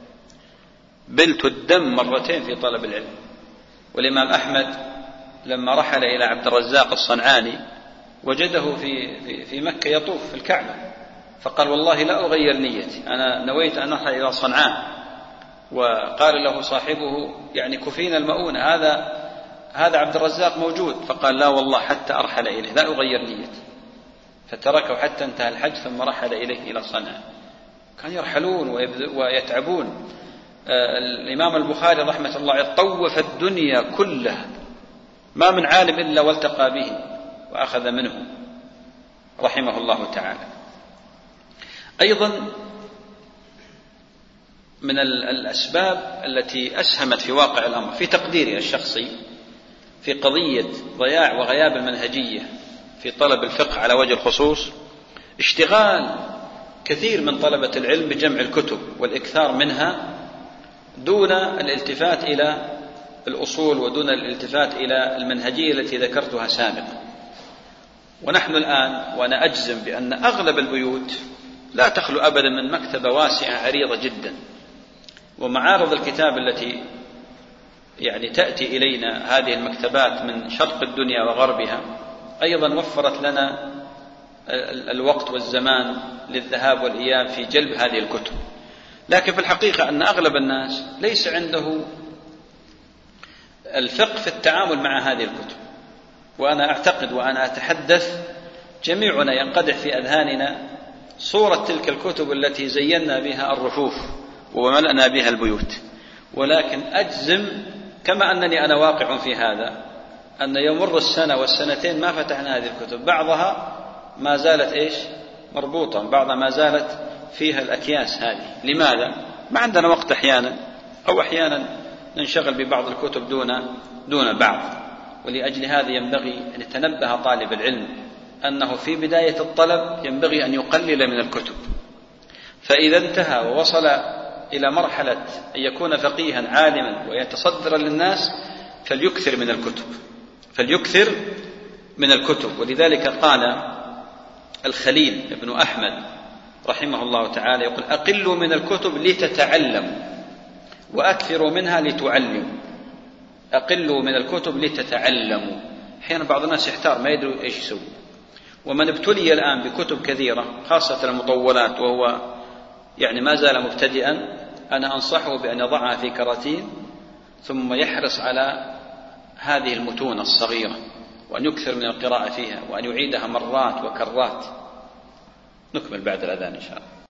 بلت الدم مرتين في طلب العلم. والإمام أحمد لما رحل إلى عبد الرزاق الصنعاني وجده في, في, في مكة يطوف في الكعبة، فقال: والله لا أغير نيتي، أنا نويت أن أرحل إلى صنعاء. وقال له صاحبه: يعني كفينا المؤونة، هذا هذا عبد الرزاق موجود. فقال: لا والله حتى أرحل إليه لا أغير نيتي. فتركه حتى انتهى الحج ثم رحل إليه إلى صنعاء. كانوا يرحلون ويتعبون. الإمام البخاري رحمة الله عليه طوف الدنيا كلها، ما من عالم إلا والتقى به وأخذ منه رحمه الله تعالى. أيضا من الأسباب التي أسهمت في واقع الأمر في تقديري الشخصي في قضية ضياع وغياب المنهجية في طلب الفقه على وجه الخصوص اشتغال كثير من طلبة العلم بجمع الكتب والإكثار منها دون الالتفات إلى الأصول ودون الالتفات إلى المنهجية التي ذكرتها سابقا. ونحن الآن وأنا أجزم بأن أغلب البيوت لا تخلو أبدا من مكتبة واسعة عريضة جدا، ومعارض الكتاب التي يعني تأتي إلينا هذه المكتبات من شرق الدنيا وغربها أيضا وفرت لنا الوقت والزمان للذهاب والإياب في جلب هذه الكتب. لكن في الحقيقة أن أغلب الناس ليس عنده الفقه في التعامل مع هذه الكتب. وأنا أعتقد وأنا أتحدث جميعنا ينقدح في أذهاننا صورة تلك الكتب التي زينا بها الرفوف وملأنا بها البيوت، ولكن أجزم كما أنني أنا واقع في هذا أن يمر السنة والسنتين ما فتحنا هذه الكتب، بعضها ما زالت إيش مربوطة، بعضها ما زالت فيها الأكياس هذه. لماذا؟ ما عندنا وقت أحيانا، أو أحيانا ننشغل ببعض الكتب دون دون بعض. ولأجل هذا ينبغي أن يتنبه طالب العلم أنه في بداية الطلب ينبغي أن يقلل من الكتب، فإذا انتهى ووصل إلى مرحلة أن يكون فقيها عالما ويتصدر للناس فليكثر من الكتب فليكثر من الكتب. ولذلك قال الخليل ابن أحمد رحمه الله تعالى يقول: أقلوا من الكتب لتتعلموا وأكثروا منها لتعلموا. أقلوا من الكتب لتتعلموا. أحيانا بعض الناس يحتار ما يدري إيش يسوي. ومن ابتلي الآن بكتب كثيرة خاصة المطولات وهو يعني ما زال مبتدئا، أنا أنصحه بأن يضعها في كراتين ثم يحرص على هذه المتون الصغيرة وأن يكثر من القراءة فيها وأن يعيدها مرات وكرات. نكمل بعد الأذان إن شاء الله.